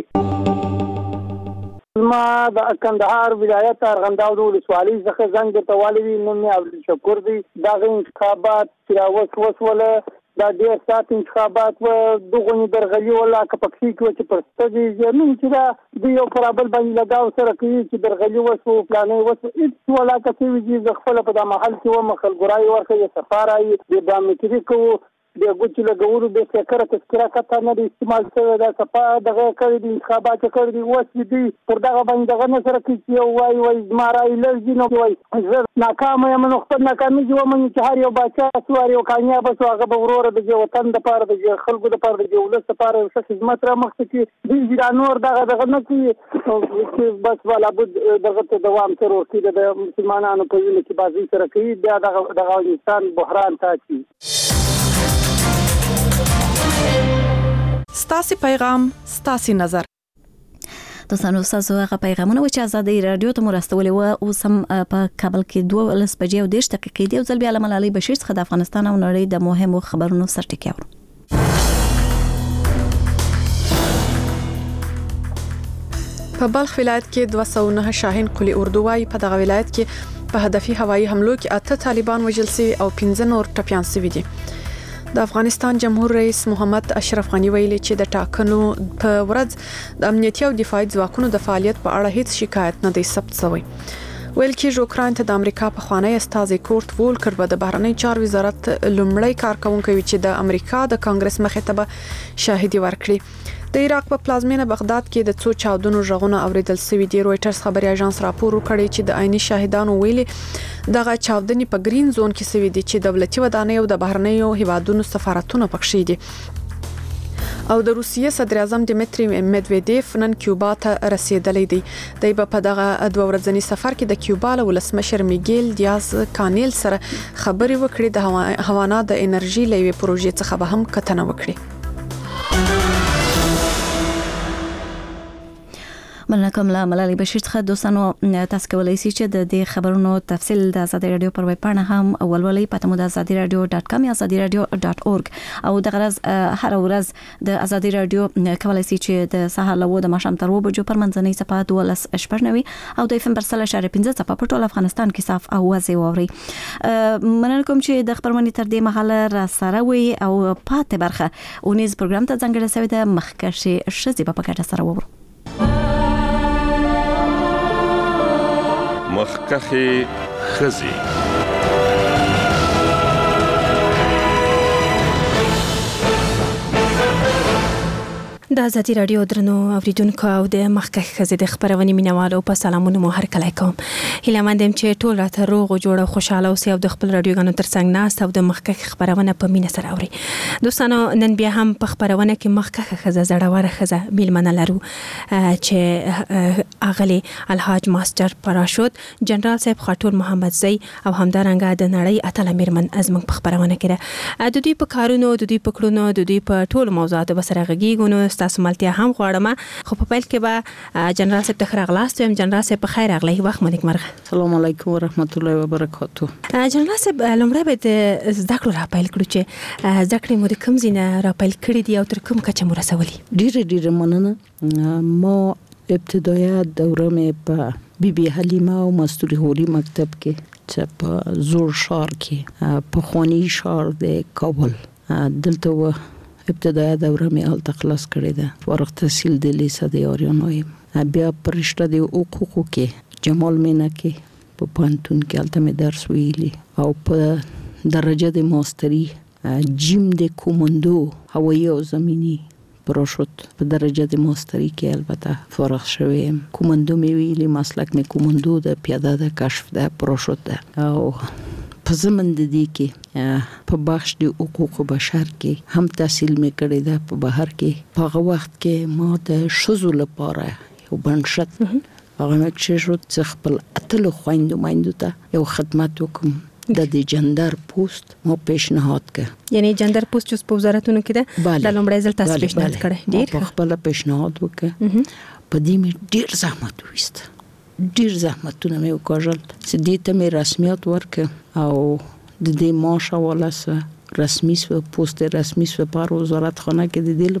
ما د کندهار ولایت ارغنداو ولسوالۍ څخه زنګ درته والی نوم مې عبدالشکور دی. دغه انتخابات چې وسوله دا ډېر سات انتخابات و دغه درغلي ولا کپکسي کې چې پرستدي زمين چې دا د یو پرابل باندې لگاو سره کوي چې درغلي وسو پلانې وسو هیڅ ولا کوي چې خپل په د محل کې و مخل ګرای ورکه سفارای د بامکري کو د ګوچ لګورو د فکر تذکرہ کته نه استعمال شوی دا صفه دغه کړي د انتخابات کړي دي اوس دي پر دغه باندې دغه نه سره کې یو وای زمارای لږ نو وای زه ناکام یم نو خپل ناکامي جو من چې هر یو بچا سوار یو کامیاب شو هغه به ورور د وطن د پاره د خلکو د پاره د ولس د پاره څه خدمت را مخته کې دي ځانور دغه نه کې بس ولا بد دغه دوام تر ورته د مسلمانانو په وینه کې بازي سره کوي دغه انسان بحران تاچي. ستاسي پیغام ستاسي نظر. دوستانو تاسو هغه پیغامونه چې آزادي رادیو ته مرستولې و اوس هم په کابل کې 2 بجې او 10 دقیقې دی او ځل بیا علي بشیر څخه د افغانستان او نړۍ د مهمو خبرونو سرټکی اورو. په بلخ ولایت کې 209 شاهین قلی اردوای په دغه ولایت کې په هدفي هوایي حملو کې 8 طالبان وژل شوي او 15 نور ټپيان شوي دي. د افغانستان جمهور رئیس محمد اشرف غنی ویلي چې د ټاکنو په ورځ د امنیتي او دفاعي ځواکونو د فعالیت په اړه هیڅ شکایت نه دی ثبت شوی. ویل کېږي اوکراین ته د امریکا په خوانی استازي کورت وولکر به د بهرنی چارو وزارت لومړی کارکونکو چې د امریکا د کانګرس مخې ته به شاهدي ورکړي. د عراق په پلازمینه بغداد کې د څو چاودنو ژغونه اوریدل شوي دي. رويټرز خبري اژانس راپور وکړی چې د عیني شاهدانو ویلي دغه چاودنې په گرین زون کې شوي دي چې دولتي ودانۍ او د بهرنیو هیوادونو سفارتونه پکښې دي. او د روسیې صدر اعظم دمیتری مدویدیف نن کیوبا ته رسیدلی دی. دی په دغه 2 ورځنی سفر کې د کیوبا له ولسمشر میګیل دیاز کانیل سره خبري وکړي. د هوانا د انرژي لوي پروژې څخه به هم کتنه وکړي. مننه کوم له ملالي بشیر څخه. دوستانو تاسو کولای شئ چې د دې خبرونو تفصیل د آزادي رادیو پر ویب پاڼه هم ولولئ. پته مو د azadiradio.com یا azadiradio.org او د غرض هر ورځ د آزادي رادیو کولای شئ چې د سهار له د ماښام تر 2 بجو پر منځنۍ صفه 12:90 او د FM پر 3.15 صفه په ټول افغانستان کې صاف او واضح واوري. مننه کوم چې د خبرونه تر دې مهاله را سره وي او پاتې برخه اونیز پروګرام ته ځانګړی شوی د مخکښې شذې په پکټه سره وورو. مخکښې ښځې. د آزادي رادیو درنو اوریدونکو او د مخکښ ښځې د خبرونې مینوالو په سلامونه مو هرکلی کوم. هیله مند یم چې ټول راته روغ او جوړ او خوشاله اوسئ او د خپل رادیوګانو ترڅنګ ناست او د مخکښ خبرونه په مینه سره اورئ. دوستانو نن بیا هم په خبرونه کې مخکښ ښځه زړوره ښځه میلمنه لرو چې اغلی الحاج ماستر پراشوت جنرال صاحب خاطون محمد زئی او همدارنګه د نړۍ اتله میرمن ازمن په خبرونه کې د دوی په کارونو د دوی په کړونو د دوی په ټول موضوعاتو بسره غږیږو. تاسو ملتیا هم غواړم خو په پیل کې به جنرال صاحب ته راغلاست یم. جنرال صاحب په خیر اغلی وخت مو نیکمرغه. السلام علیکم ورحمت الله وبرکاتو. جنرال صاحب لومړی به د زده کړو را پیل کړو چې زده کړې مو د کوم ځای نه را پیل کړې دي او تر کوم کچه مو رسولي؟ ډیره مننه. ما ابتدایه دوره مې په بی بی حلیمه او مستوری هوری مکتب کې چې په زور شهر کې په خوانی شهر د کابل دلته ابتدایه دوره مې هلته خلاص کړې ده. فارغ التحصیل د لیسه د آریانو. بیا په رشته د حقوقو کې جمال مینا کې په پوهنتون کې هلته مې درس ویلي او په درجه د ماستري جیم د کومندو هوایي او زمینی پراشوت په درجه د ماستري کې البته فارغ شویم. کومندو مې ویلي، مسلک مې کومندو د پیاده د کشف د پراشوت ده او په زمن د دې کې په بخش د حقوق بشر کې هم تحصیل مې کړی ده په بهر کې. په هغه وخت کې ما د ښځو لپاره یو بنسټ هغه مې کېښود چې خپل اتلو خویندو میندو ته یو خدمت وکړم. د جندر پوسټ مو پیشنهاد کړ، یعنی جندر پوسټ چې په وزارتونو کې ده د لومړی ځل تاسو پیشنهاد کړی. ډیر خپل پیشنهاد وکړ. په دې مې ډیر زحمت وست، ډیر زحمتونه مې وکړل چې دې ته مې رسمیت ورکړ او د دې معاش ولاسه رسمي سو پوسټ رسمي سو په وزارت خانه کې د دې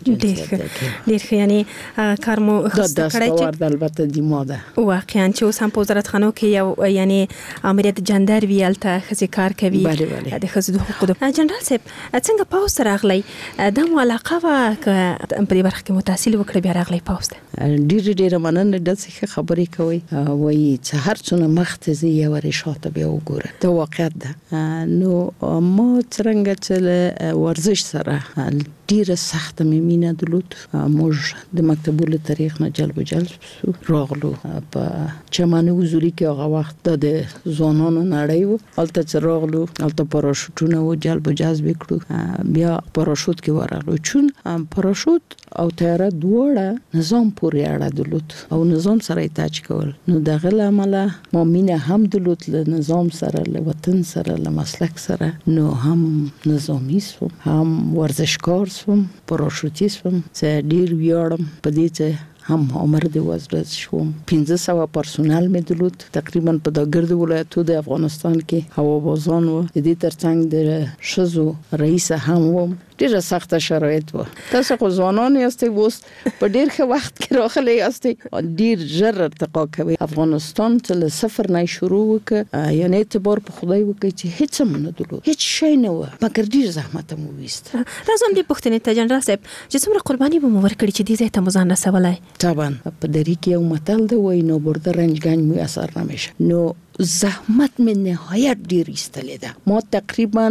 لپاره ډیر یعنی کار مو خسته کړی چې البته د ماده واقعا چې اوس هم په وزارت خانه کې یو یعنی امریت جندر ویلته خزي کار کوي د خزو د حقوقو. جنرال صاحب څنګه پاوست راغلی د مو علاقه وا په دې برخه کې متحصل وکړي بیا راغلی پاوست؟ ډیر مننه د څه خبرې کوي وایي چې هر څونه مخته زی یو رشاته به وګوره دا واقعیت ده. نو ما څنګه چې ورزش سره ډیره سخته مینه درلود. موږ د مکتبونو تاریخ نه جلب راغلو په چمن حضوري کې هغه وخت د ځوانانو نړۍ و البته چې راغلو البته پاراشوټونه و جلب جذب کړو. بیا پاراشوټ کې ورغلو چون پاراشوټ او طیاره دواړه نظام پورې اړه درلود او نظام سره تاج کول. نو دغه عمله ما مینه هم درلود له نظام سره له وطن سره له مسلک سره. نو هم نظامی سوم هم ورزشکار سوم پاراشوتیست سوم چې ډیر ویاړم په دې چې هم عمر د وزارت شوم. 1500 پرسونل مې درلود تقریبا په د ګرد ولایتو د افغانستان کې هوابازان و. د دې ترڅنګ د شزو رئیس هم و. ډیره سخته شرایط و. تاسو خو ځوانان یاستئ اوس په ډیر ښه وخت کې راغلي یاستئ ډیر ژر ارتقا کوي. افغانستان چې له صفر نه شروع وکړ یعنی اعتبار په خدای وکړي چې هیڅ هم نه درلود هیڅ شی نه و مګر ډیر زحمت مو وست. راځم دې پښتنې ته جنرال صاحب چې څومره قرباني به مو ورکړي چې دې ځای ته مو ځان رسولای؟ طبعا په دری کې یو متل دی وای نو برده رنجګنج میسر نمیشه. نو زحمت من نهایت ډیر ایستلې ده. ما تقریبا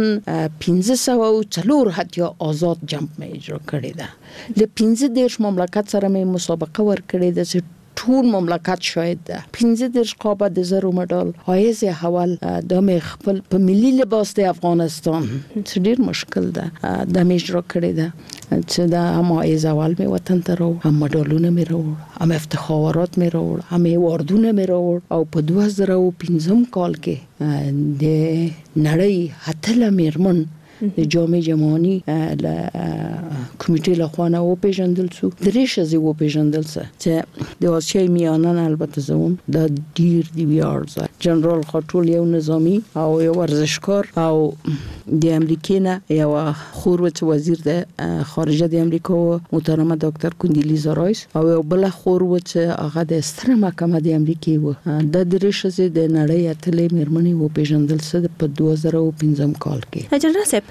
1504 حتی آزاد جمپ مې اجرا کړې ده. له 15 مملکت سره مې مسابقه ور کړې ده چې ټول مملکت شاید ده. 15 قابه د زرو مډال حایز اول د مې خپل په ملي لباس د افغانستان چې ډیر مشکل ده د مې اجرا کړې ده چې دا هم حایز اول مې وطن ته راوړ هم مډالونه مې راوړ هم افتخارات مې راوړ هم ایواردونه مې راوړ او په 2015 کال کې د نړۍ هتله میرمن د جامع جمعانی له کمیټې له خوانه او پیژندل شو. درې شزي او پیژندل چې د آسیای میانن البته زوم د ډیر دی ویارز جنرال خاطول یو نظامی او یو ورزشکار او د امریکا نه یو خوروت وزیر د خارجه د امریکا محترمه دکتر کوندیلیزا رایس او یو بل خوروت هغه د ستر محکمه د امریکا و. د درې شزي د نړۍ اتلې میرمنې او پیژندل شو په 2015 کال کې. جنرال صاحب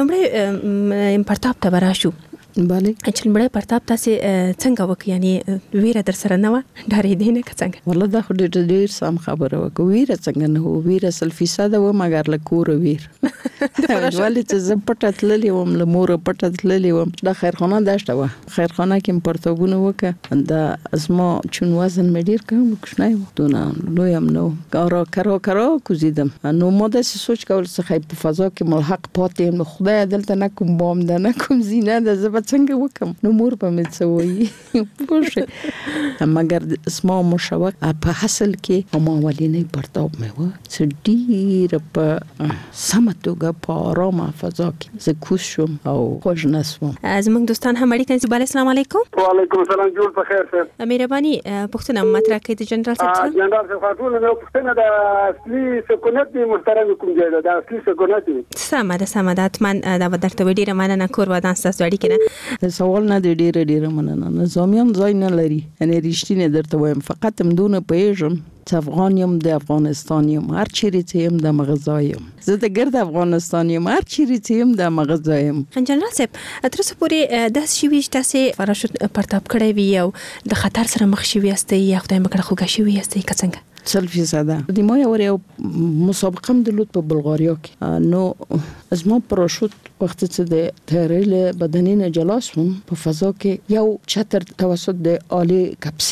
لومړی پرتاب ته براشو بله چې لومړی پرتاب تاسو څنګه وکړ یعنی ویره در سره نه و ډارې دی نه څنګه؟ والله دا خو ډېر سم خبره وکړه. ویره څنګه نه و ویره 100% و مګر له کور ویر ولې چې زه پټه تللې وم له مور پټه تللې وم. د خیرخانه داشته و خیرخانه کې پرتابونه وکړه د ازما چون وزن مې ډیر کم کوښنای و دونه لویم نو کرا کوزیدم. نو ما د سوچ کول څه په فضا کې ملحق پاتې نو خدای دلته نه کوم بام ده نه کوم زینه ده زه څنګه وکم نو مور په مې څوي پوښه مګر اسما مشوق په حاصل کې ما ولینې پرتاب مې و چې ډیر په سمتوګه په آرام فضا کې زه کوښ شوم او خوش نسوم. زموږ دوستان هم اړیکه نصیب السلام علیکم. وعلیکم السلام جوړ په خیر سره. مهرباني پښتنه مطرح کوي د جنرال صاحب. جنرال صاحب خاطر نو پښتنه د اصلي سکونت محترم کوم ځای ده د اصلي سکونت سمه ده اتمن دا درته ډیره مننه کور ودان تاسو اړیکه نه سوال نه دی ډیره مننه. نظامیان ځای نه لري یعنی رښتینه درته وایم فقط مدونه پېژم چې افغان یم د افغانستان یم هر چیرې یم د مغزایم زه د ګرد افغانستان یم هر چیرې یم د مغزایم. جنرال صاحب تر څو پورې داس شي وي تاسو پاراشوټ پرتاب کړی وي او د خطر سره مخ شوي یاستئ یا خدای مکړه خوګه شوي یاستئ څنګه؟ 100% د ما یو مسابقه هم درلود په بلغاریا کې. نو از ما پاراشوت وخت چې د طیارې بدني نه جلا شوم په فضا کې یو چتر توسط د عالی کپسي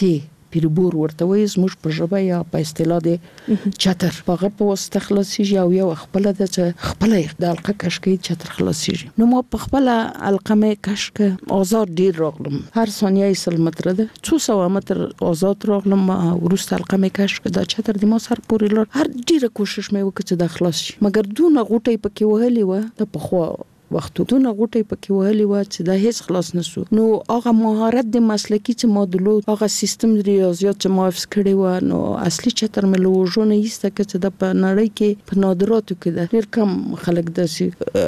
پیربور ورته وایي زموږ په ژبه یا په اصطلاح د چتر هغه په واسطه خلاصیږي او یو خپل د خپل د حلقه کشکې چتر خلاصیږي. نو ما په خپل حلقه مې کشک آزاد ډیر راغلم، هر ثانیه 100 متره ده، 200 متر آزاد راغلم. ورسته حلقه مې کشک دا چتر د ما سر پورې لار هر ډیره کوشش مې وکړ چې د خلاص شي، مګر دونه غوټي پکې وهلې و د پخوا وختو دونه غوټي پکې وهلې و چې دا هیڅ خلاص نشو. نو هغه مهارت د مسلکی چې ما درلود، هغه سیستم د ریاضیات چې ما حفظ کړی و، نو اصلي چتر مې له وژونه ایسته که چې د په نړۍ کې په نادراتو کې ده ډېر کم خلک داسې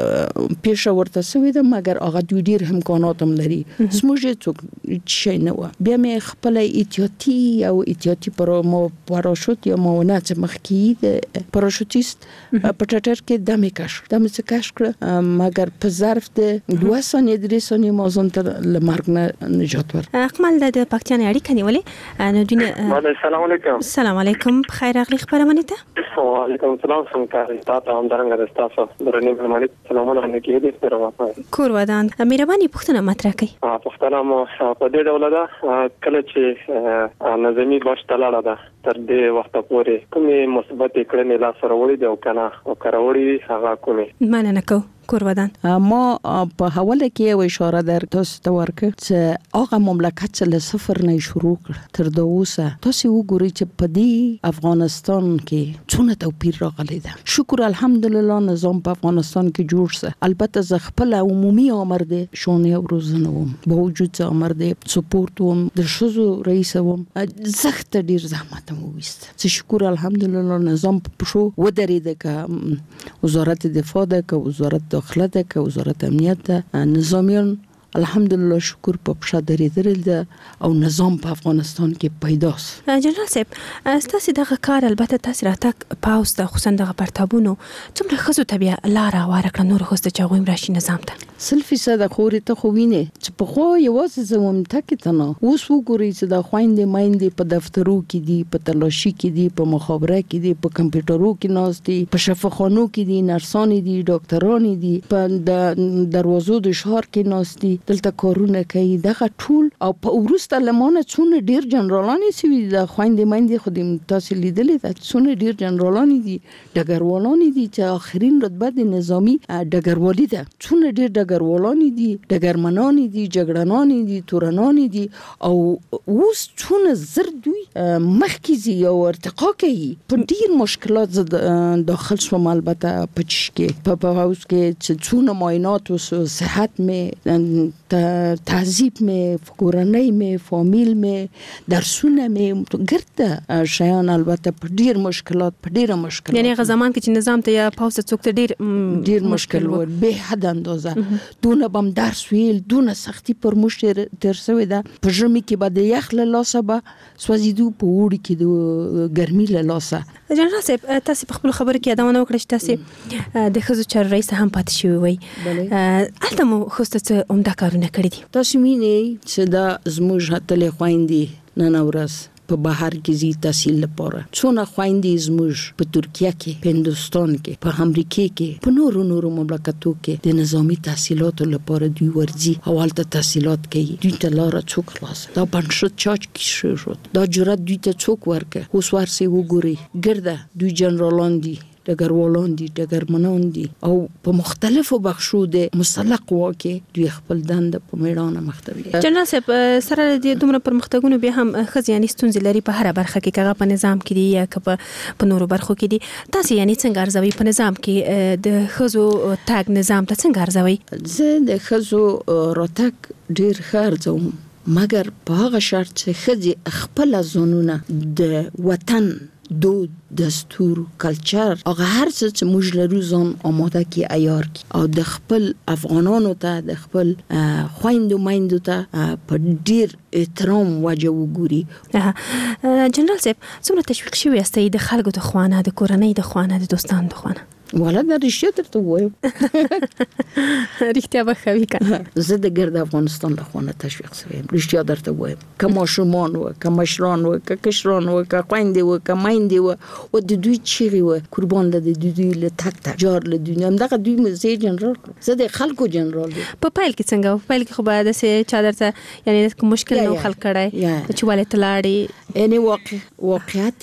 پیښه ورته سوې ده، مګر هغه دوی ډېر امکانات هم لري. زموږ څوک شی نه و. بیا مې خپل احتیاطي او احتیاطي پاراشوت یا معاونه چې مخکې د پاراشوتیست په ټټر کې دمې کش کړ، مګر په ظرف د 2 ثانیې 3 ثانیې ما ځان ته له مرګ نه نجات ورکړ. اکمل د پاکستان اړیکه نیولې نو دینه. السلام علیکم. السلام علیکم، بخیر راغلی خبرونه ته. وعلیکم السلام څنګه تاسو هم درنګ تاسو درنې ملامت سلامونه نه کېدې ستروا کور ودان مهرباني پښتنه مطرح کړئ. پښتنه مو په دې ډول ده کله چې نظامی باش تلاړه ده تر دې وخت پورې کومې مثبت کړنې لا سره وړي دی او کنه او کراوړي هغه کومې مننه کو کور ودان. ما په حواله کې یو اشاره در تاسو ته ورکړ چې هغه مملکت چې له صفر نه شروع کړ تر اوسه تاسو وګورئ چې په دې افغانستان کې څونه توپیر راغلی ده. شکر الحمدلله نظام په افغانستان کې جوړ شه. البته ز خپل عمومي امر دي شونه او روزنه وم با وجود امر دي سپورت وم د شزو رئیس وم زخت ډیر زحمت مو وست چې شکر الحمدلله نظام په شو ودرېده که وزارت دفاع ده که وزارت داخله ده که وزارت امنیت ده نظامیان الحمدلله شکر په پښه درېدل ده او نظام په افغانستان کې پیداست. جنرال صاحب تاسو دغه کار البته تاسو راتګ پاوس د خصوصا دغه پرتابونو څومره خزو طبيعه لار وارکړه نور خوست چاغویم راشي نظام ته 100% خوري ته خو ویني چې په خو یوازې زموم تک ته نه اوس وګورئ چې د خويندې مایندې په دفترو کې دي، په تلاشي کې دي، په مخابره کې دي، په کمپیوټرو کې ناست دي، په شفاخانو کې دي، نرسان دي، ډاکټران دي، په دروازو د شهر کې ناست دي، دلته کارونه کوي. دغه ټول او په ورسته لمانه څونه ډیر جنرالان سوي د خويندې مایندې خو د تاسو لیدلې ده څونه ډیر جنرالان دي، ډګروالان دي چې اخرین رتبه د نظامی ډګروالي ده، څونه ډیر ډګروالان دي، ډګرمنان دي، جګړنان دي، تورنان دي او اوس څونه زر دوی مخکې او ارتقا کوي. په ډیر مشکلات داخل شوم البته په چشکې په هاوس کې چې څونه معاینات او صحت می تهذیب می کورنۍ می فامیل می درسونه می ګرته شیان البته په ډیر مشکلات په ډیره مشکلات یعنی هغه زمان کې چې نظام ته یا پاوس څوک ته ډیر مشکل و به حد اندازه دونه بم درس ویل دونه سختی پر مشتر ترسوي ده په ژمي کې به د یخ له لاسه به سوځیدو په وړي کې د ګرمي له لاسه. جنرال صاحب تاسو په خپل خبره کې ادامه وکړئ چې تاسو د خزو چر رئیس هم پاتې شوی وي البته مو خوسته عمده کارونه کړی دي. تاسو مینه چې دا زموږ هتلې خويندې نن ورځ په بهر کې زی تحصیل لپاره څونه خويندې زموږ په ترکیه کې په هندستان کې په امریکا کې په نورو مملکتو کې د نظامی تحصیلاتو لپاره دوی ورځي حواله تحصیلات کوي. دوی ته لار څوک خلاص دا بنشت چاچ کې شو دا جرأت دوی ته څوک ورکه اوس ورسي وګوري ګرده دوی جنرالان دي ډګروالان دي ډګرمنان دي او په مختلفو بخشو د مسلح قوا کې دوی خپل دند په میړانه مختوي. جنرال صاحب سره د دومره پرمختګونو به هم خزياني ستونزې لري په هر برخه کې کغه په نظام کې دي یا په نورو برخو کې دي. تاسو یعنی څنګه ارزوي په نظام کې د خزو تاګ نظام ته څنګه ارزوي؟ زه د خزو راتګ ډیر خرځوم مګر په هغه شرط چې خزي خپل ځانونه د وطن دود دستور کلچر هغه هر څه چې موږ لرو ځان آماده کی عیار کی او د خپل افغانانو ته د خپل خويندو مایندو ته په ډیر احترام وجه وګوري. جنرال صاحب څومره تشویق شوی استئ د خلکو د خوانه د کورنۍ د خوانه د دوستانو د خوانه؟ ولا دا رښتیا درته وایم رښتیا به خوي کنه زه د ګرد افغانستان له خوا نه تشویق شوم رښتیا درته وایم که ماشومان و که مشران و که کشران و که خویندې و که میندې و او د دوی چیغې و قربان له دوی له تک جار له دوی همدغه دوی مزه جنرال زه د خلکو جنرال په پیل کې څنګه په پیل کې خو باید سه چا درته یعنی مشکل نو حل کړای چې ولې تلاړي یعنی واقعیت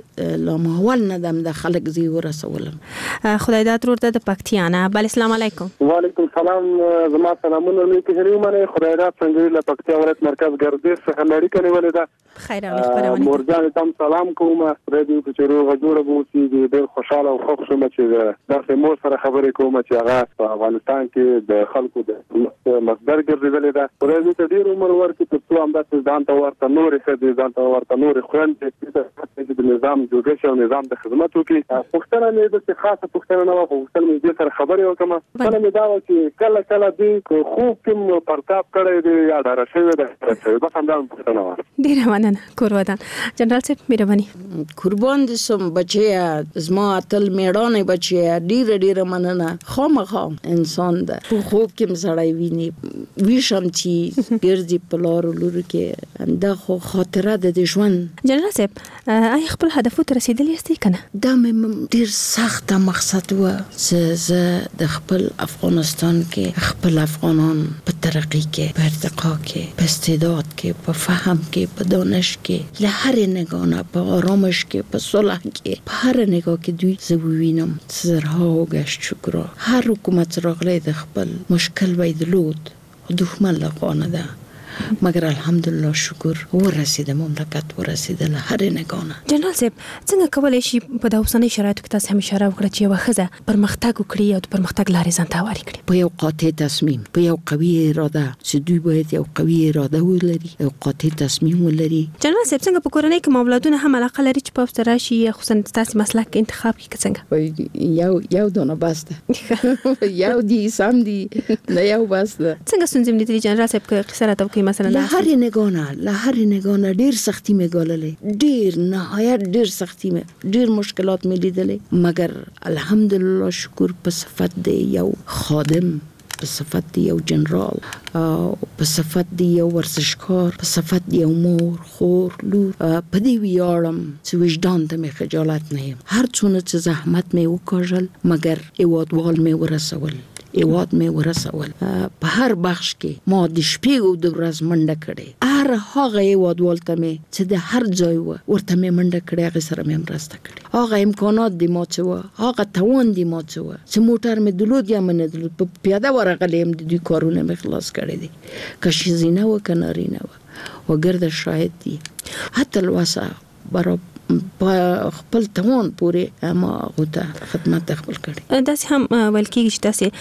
لامحول ندم د خلک زی ورسولم خدای دا تر ورته د پکتیانا بل اسلام علیکم وعلیکم السلام زما سلامونه لیکي هریمانه خدای را څنګه له پکتیا ولایت مرکز ګردیز څخه لړۍ کړې ده خیر او خبرونه مورجان تم سلام کوم ردیو چې روغ جوړه بوسي ډېر خوشاله او خوښ شوم چې د مور سره خبرې کوم چې هغه په افغانستان کې د خلکو د مصدر ګرځیدل ده ورته د ډېر عمر ورکې ته څو همداسې ځان ته ورته نور څه ځان ته ورته نور خوند چې د نظام جوړښت او نظام د خدماتو کې پښتنه نه د خاصه پښتنه نه وو پښتنه دې سره خبرې وکم کله مې دا و چې کله دې خوب کوم پرتاب کړی دی یا دا راشه ده بس همدا پښتنه و ډیر مننه کورودان جنرال صاحب مهرباني قربان دې سم بچیا زما تل میړانه بچیا ډیر مننه خامخا انسان ده په خوب کې مسړای ویني ویشم چې ګرځي په لار لور کې دا خو خاطره د ژوند جنرال صاحب آیا خپل هدف ته رسیدلی یاست کنه دا مې ډیر سخت مقصد و زه د خپل افغانستان کې خپل افغانان په ترقی کې په ارتقا کې په استعداد کې په فهم کې په دانش کې له هر نگاه په آرامش کې په صلح کې په هر نگاه کې دوی زه وینم زرها وګشت شکر هر حکومت راغلی د خپل مشکل ویدلود دښمن لغانه ده مگر الحمدلله شکر ورسید مملکت ورسید له هر نگاه جنرال صاحب څنګه کولای شي په د اوسنۍ شرایطو کې تاسو هم اشاره وکړه چې یو ښځه پرمختګ وکړي او د پرمختګ لارې ځان ته هواري کړي په یو قاطع تصمیم په یو قوي اراده چې دوی باید یو قوي اراده ولري یو قاطع تصمیم ولري جنرال صاحب څنګه په کورنۍ کې مولادونه هم علاقه لري چې په افسر شي خصوصا تاسو مسلک انتخاب کې څنګه یو دونه باسته یو دی سم دی نه یو باسته څنګه سنځم دي جنرال صاحب کې قصره تو کې مثلا له هر نگاه ډیر سختی می ګاللې ډیر نهایت ډیر سختی می ډیر مشکلات می لیدلې مگر الحمدلله شکر په صفت دی یو خادم په صفت دی یو جنرال په صفت دی یو ورزشکار په صفت دی یو مور خور لور په دې ویاړم چې وجدان ته می خجالت نه یم هر څونه چې زحمت می وکړل مگر ایوادوال می ورسول ایواد می ورسول په هر بخش کې ما د شپې او د ورځ منډه کړې هر هغه ایوادوال ته می چې د هر ځای ورته می منډه کړې هغه سره می مرسته کړې هغه امکانات دی ما چې هغه توان دی ما چې موټر می دلود یا من دلود په پیاده ورغلم د دوی کارونه می خلاص کړې دي که شزینه و کنارینه و ګرد شاهد دی حتی الواسه برابر په خپل توان پورې ما غوته خدمت خپل کړي داسې هم ویل کېږي چې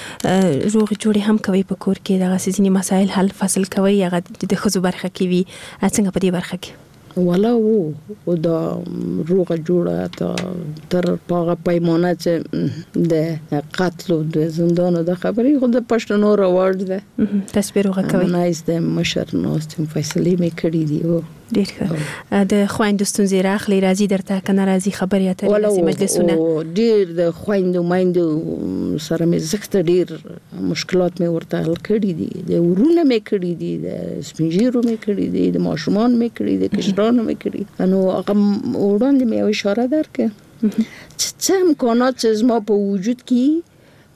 تاسو روغ جوړې هم کوي په کور کې دغه ځینې مسایل حل فصل کوي هغه د ښځو برخه کې وي څنګه په دې برخه کې ولا و دا روغ جوړه تر پاغه پیمانه چې د قتل او د زندان د خبرې خو د پښتنو راوړ ده تاسو روغ کوي نه است مشر نو فیصله می کړی دی ډیر ښه د خويندو ستونزې راخلي راځي درته کنه راځي خبرې اترې راځي مجلسونه ډیر د خويندو مایندو سره مې زخت ډیر مشکلات مې ورته حل کړي دي د ورونه مې کړي دي د سپینجیرو مې کړي دي د ماشومان مې کړي دي کشرانو مې کړي نو هغه وړاندې مې یو اشاره درکړه چې امکانات چې ما په وجود کې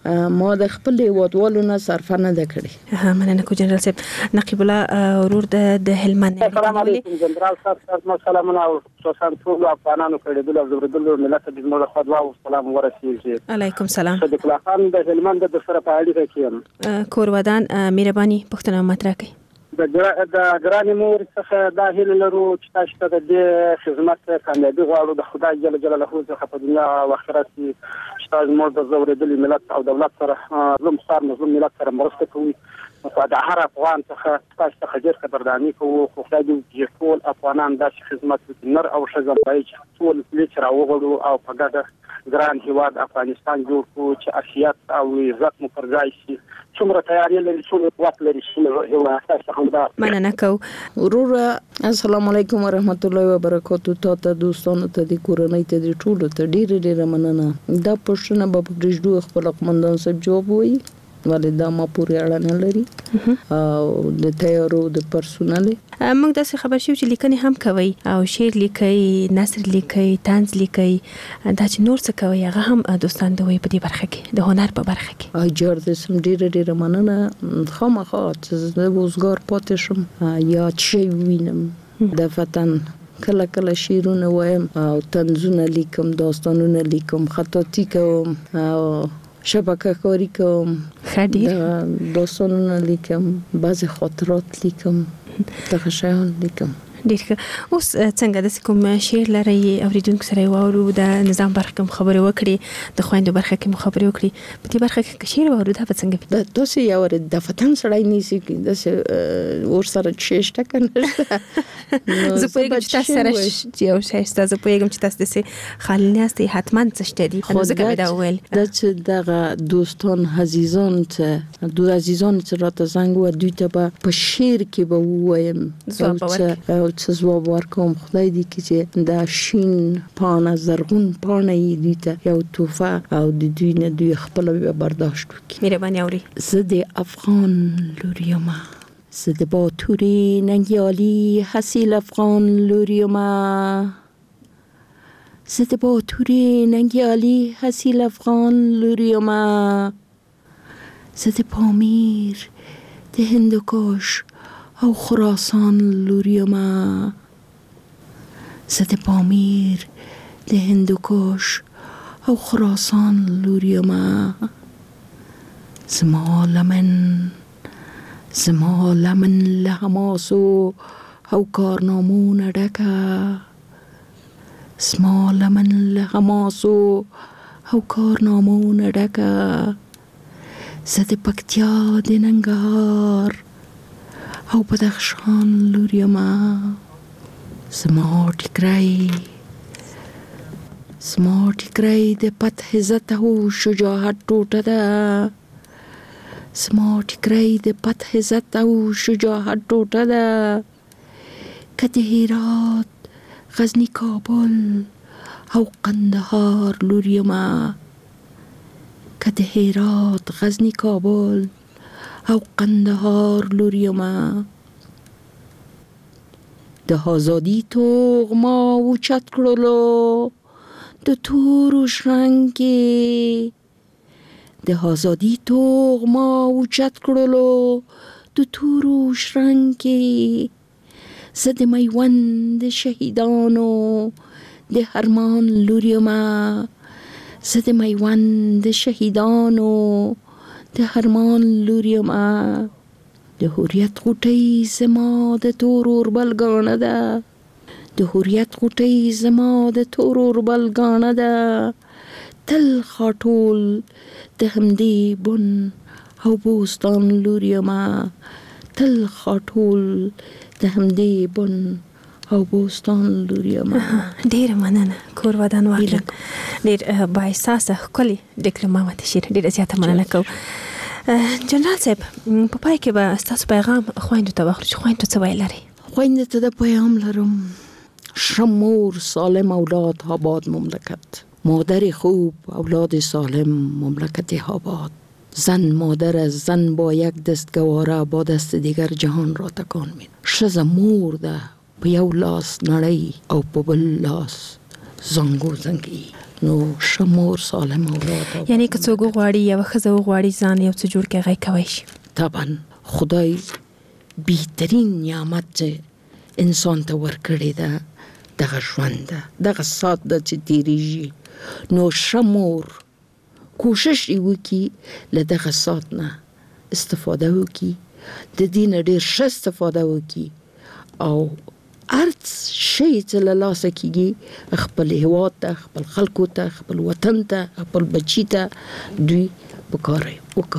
ما د خپل هیوادوالو نه صرف نه ده کړی مننه کو جنرال صاحب نقیب الله ورور د هلمند السلام علیکم جنرال صاحب سلامونه او خصوصا ټول افغانانو کړي د زبردل ملت د نور خدوا او سلام ورسیږي علیکم سلام صدیق الله خان د هلمند د سره په اړه کې کورودان مهرباني پښتنه مطرح کړئ د ګرانی مور څخه دا هیله لرو چې تاسو ته د خدمت کامیابی غواړو د خدای جل جلاله څخه په دنیا او آخرت کې تاسو مور د زوردلی ملت او دولت سره مظلوم ملت سره مرسته کوي خو د هر افغان څخه تاسو ته ډیر قدرداني کوو خو خدای دې ټول افغانان د خدمت نر او ښځه پای ټول لیچ راوغړو او په ګډه ګران هیواد افغانستان جوړ کړو چې ارشیات او عزت مو پر ځای شي. څومره تیاری لري څومره وخت لري چې یو اساس همدا مننه کو. ورور السلام علیکم ورحمت الله وبرکاتہ. ته دوستانو ته د کورنۍ ته د ټولو ته ډیره مننه. دا پښتنه په پرېږدو خپل قومندان صاحب جواب وي ولې دا ما پورې اړه نه لري او د تیارو د پرسونل. موږ داسې خبر شو چې لیکنې هم کوي او شعر لیکي، نثر لیکي، طنز لیکي، دا چې نور څه کوي هغه هم دوستان دوی په دې برخه کې د هنر په برخه کې. اجر د سم ډیره مننه. خامخا چې د وزګار پاتې شم یا چې وینم د وطن کله شعرونه وایم او طنزونه لیکم، داستانونه لیکم، خطاطی کوم او شبکه کاری کوم، داستانونه لیکم، بعضی خاطرات لیکم، دغه شیان لیکم. ډیر اوس څنګه د کوم شعر لري اوریدونکو سره وورو د نظام برخه کوم خبرې وکړي، د خويندو برخه کې خبرې وکړي، په دې برخه کې شعر وورو دا څنګه د تاسو یو د وطن سړی نیسی کې د ور سره چشته کنه. زه پوهیږم چې تاسو سره یو شی ستاسو پوهیږم چې تاسو د خالنیاستي حتما څه شته دي. نو زه کوم دا ویل د چې دغه دوستان عزیزان ته دوه عزیزان چې راته زنګ و دوی ته په شعر کې به وایم څه ځواب ورکوم. خدای دې چې دا شین پانه زرغون پانه یې دوی ته یو توفه او د دوی نه دوی خپل برداشت وکړي. مهرباني اوري. زه د افغان لوریم، زه د باتوري ننګیالي حاصل افغان لوریم، زه د باتوري ننګیالي حاصل افغان لوریم، زه د پامیر د هندوکش او خراسان لوریم، زه د پامیر د هندوکش او خراسان لوریم، زما لمن له حماسو او کارنامونه ډکه، زما لمن له حماسو او کارنامونه ډکه، زه د پکتیا د ننګرهار او بدخشان لوریم، زما ټیکری د فتح عزت او شجاعت ټوټه ده، زما ټیکری د فتح عزت او شجاعت ټوټه ده، که د هرات غزنی کابل او قندهار لوریم، که د هرات غزنی کابل او قندهار لوریم، د آزادی توغ ما اوچت کړلو د تورو شرنګې، د آزادی توغ ما اوچت کړلو د تورو شرنګې، زه د میوند شهیدانو د هرمان لوریم، زه د میوند شهیدانو د هرمان لوریم، د حریت غوټۍ زما د تور اوربل ګاڼه ده، د حریت غوټۍ زما د تور اوربل ګاڼه ده، تل خاټول د همدې بن او بوستان لوریم، تل خاټول د همدې بن او بوستان لوریم. ډیر مننه. کور ودان واخلم. ډیر با احساسه ښکلي ډیپلوماټ شعر. ډیر زیاته مننه کوم. جنرال صاحب په پای کې به ستاسو پیغام خويندو ته واخلو چې خويندو څه ویل لري. خويندو ته د پیغام لرم شمور سالم اولاد آباد مملکت، مادر خوب اولاد سالم مملکت آباد، زن مادر از زن با یک دست گواره با دست دیگر جهان را تکان می. ښځه مور ده په یو لاس نړۍ او په بل لاس زنګي. نو شمور سالم اولاد. یعنی که څوک غواړي یو ښځه غواړي ځان یو څه جوړ کړي غي کوي شي. طبعا خدای بهترین نعمت انسان ته ورکړی ده دغه ژوند ده، دغه سات ده چې تیریږي. نو شمور کوشش وکړي له دغه سات نه استفاده وکړي، د دې نه ډېر ښه استفاده وکړي او هر شی چې له لاسه کېږي خپل هیواد ته، خپل خلکو ته، خپل وطن ته، خپل بچي ته دوی وکاروي.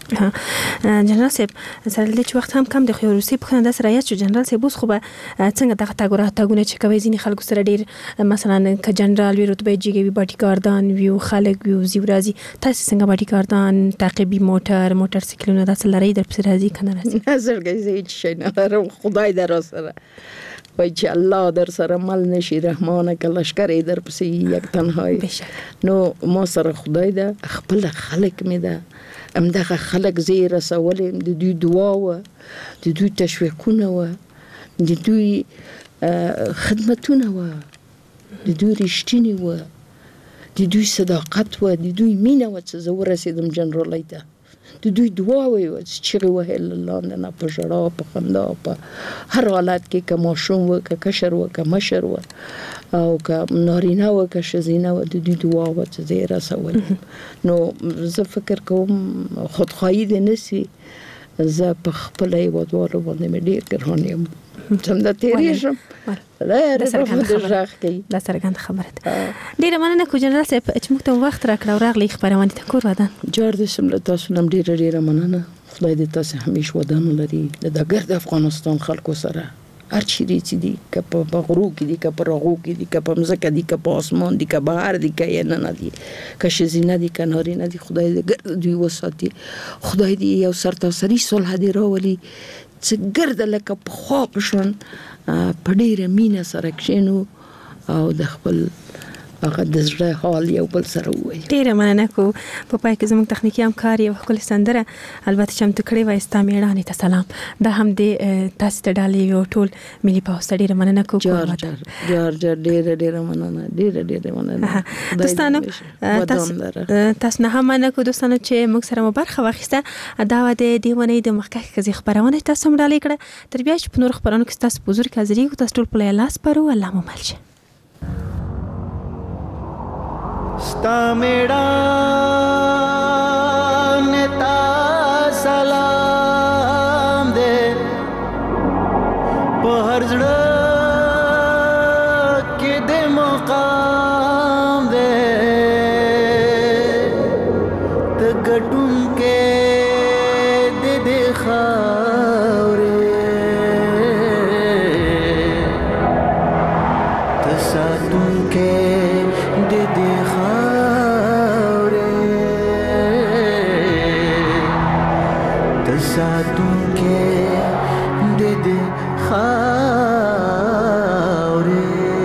جنرال صاحب سره د چې وخت هم کم د خو روسي په خنده سره یا چې جنرال صاحب اوس خو به څنګه دغه تاګونه چې کوي ځینې خلکو سره ډیر مثلا ک جنرال وی رتبه جیږي باډي کاردان ویو خلک ویو زیورازي تاسو څنګه باډي کاردان تعقیبي موټر سایکلونه د سلری در پر راځي کنه راځي نظر کوي چې نه لرم خدای در سره وای چې الله در سره مل نشي رحمانه کلشکر در پسې یک تنهایی نو ما سره خدای ده خپل خلق می ده امدغه خلق زیر رسولم د دوی دعا و د دوی تشویقونه و د دوی خدمتونه و د دوی رښتینی و د دوی صداقت و د دوی مینه و چې زه ورسېدم جنرالۍ ته د دوی دعا وي چې وهل الله نه په ژړا په خندا په هر حالت کې که ماشوم و که کشر و که مشر و او که نارینه و که ښځینه و د دوی دعا و چې زه یې رسولم نو زه فکر کوم خودخواهي دې نشي زه په خپله هېوادوالو باندې مې ډېر ګران یم څنګه تېرېږم دا څرګند خبره ده ډیره مننه کو جنرال صاحب چې موږ ته وخت راکړو راغلی خبرونه ته کور ودان جوړ دې سم له تاسو نم ډیره مننه خدای دې تاسو همیشه ودان لري د ګرد افغانستان خلکو سره هر چیرې چې دي که په غرو کې دي که په راغو کې دي که په مځکه دي که په اسمان دي که بهر دي که یې نه دي که ښځینه دي که نارینه دي خدای دې ګرد دوی وساتي خدای دې یو سرتاسري صلح دې راولي چې ګرد لکه پخوا په شان په ډېره مینه سره کښېنو او د خپل هغه د زړه حال یو بل سره ووایو ډېره مننه کو په پای کې زموږ تخنیکي همکار یو ښکلې سندره البته چمتو کړې وه ستا مېړانې ته سلام دا هم د تاسې ته ډالۍ یو ټول ملي پوځ ته ډېره مننه کو جار ډېره مننه ډېره مننه دوستانو تاسو نه هم مننه کو دوستانو چې موږ سره مو برخه واخیسته دا وه د دې ونې د مخکښې ښځې خپرونه تاسو هم ډالۍ کړه تر بیا چې په نورو خپرونو کې ستاسو په حضور کې حاضرېږو تاسو ټول په الله سپارو الله مو مل شه ستا میړانې ته سلام دې په هر زړه کې دې مقام دې ته ګټونکې دې خاورې ته ساتونکې دې ساتونکې د دې خاورې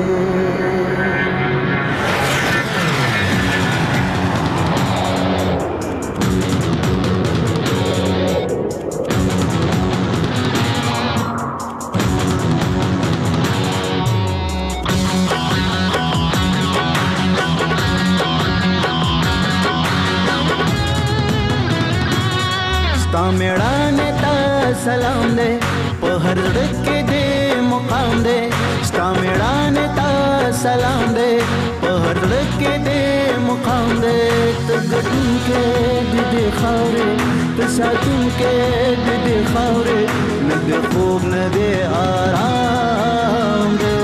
ستا میړانې ته سلام دې په هر زړه کې دې مقام دې ستا میړانې ته سلام دې په هر زړه کې دې مقام دې ته ګټونکې دې خاورې ته ساتونکې دې خاورې نه دې خوب نه دې آرام دې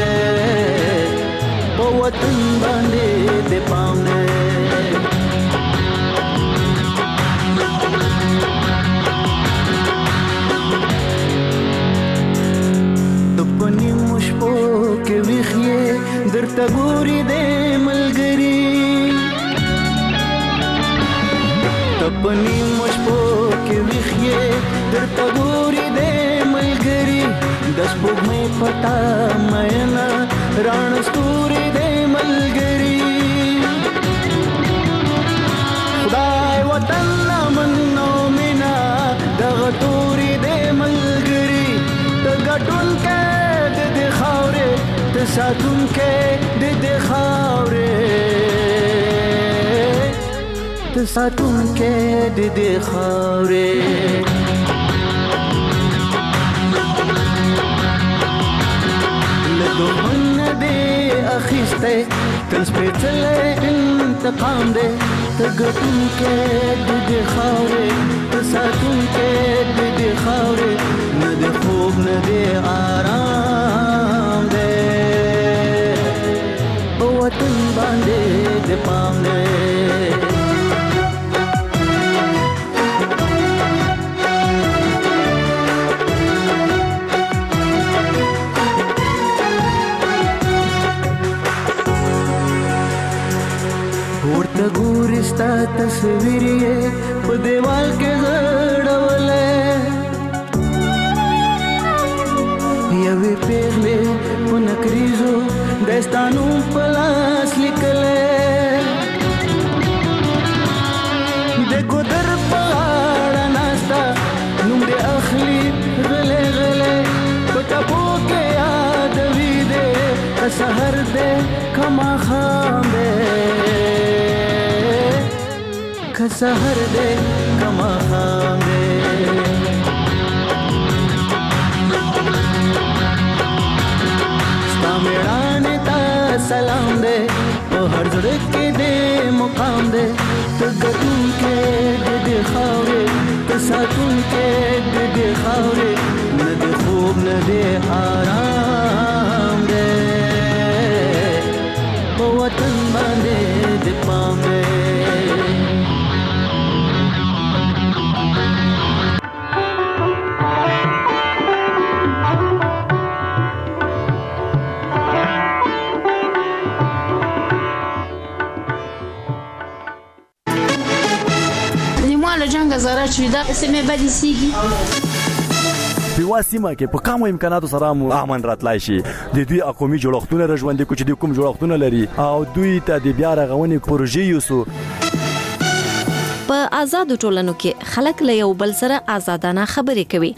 په وطن باندې دې پام دې پنی مشپو کې ویخې درته ګوري دې ملګری پنی مشپو کې ویخې درته ګوري دې ملګری د سپوږمۍ پتا مینا ران ستوري دې ملګری خدای وطن من نو مینا دغه توري دې ملګری ته ګټونکې ساتونکې دې خاورې ته ساتونکې دې خاورې له دښمن نه دې اخیستی تل سپېڅلی انتقام دې ته ګټونکې دې خاورې ته ساتونکې دې خاورې نه دې خوب نه دې آرام دې وطن باندې دې پام دې ورته ګوري ستا تصویر یې په دیوال کې غړولې یوې پیغلې په نکریزو دستانو په لاس لیکلې د ګودر په غاړه ناسته نوم دې اخلي غلې غلې په ټپو کې یادوي دې که سحر دې که ماښام دې که سحر دې که ماښام دې ستا مېړانې ته سلام دې په هر زړه کې دې مقام دې ته ګټونکی د دې خاورې ته ساتونکی د دې خاورې نه دې خوب نه دې آرام دې په وطن باندې دې پام دې جنگ زراعت شویده سیمه بدی سیگی په سیمه کې په کومو امکاناتو سره امن راتلای شي د دوی قومي جوړښتونه رژوندې کوي چې د کوم جوړښتونه لري او دوی ته د بیا رغونې پروژې یوسو په آزاد ټولنو کې خلک له یو بل سره آزادانه خبرې کوي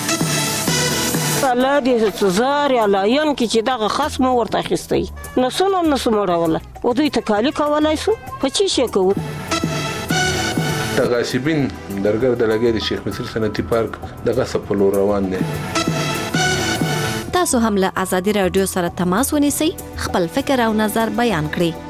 الله دې زار یا لاین کې چې دغه خصم ورته اخیستی نو څنګه نسو مړوله او دوی ته کالی کولای سو په چی شي کوو غاصبین درګر د لګي د شیخ مصر صنعتي پارک د غصب په لور روان دي تاسو هم له ازادي رادیو سره تماس ونیسئ خپل فکر او نظر بیان کړئ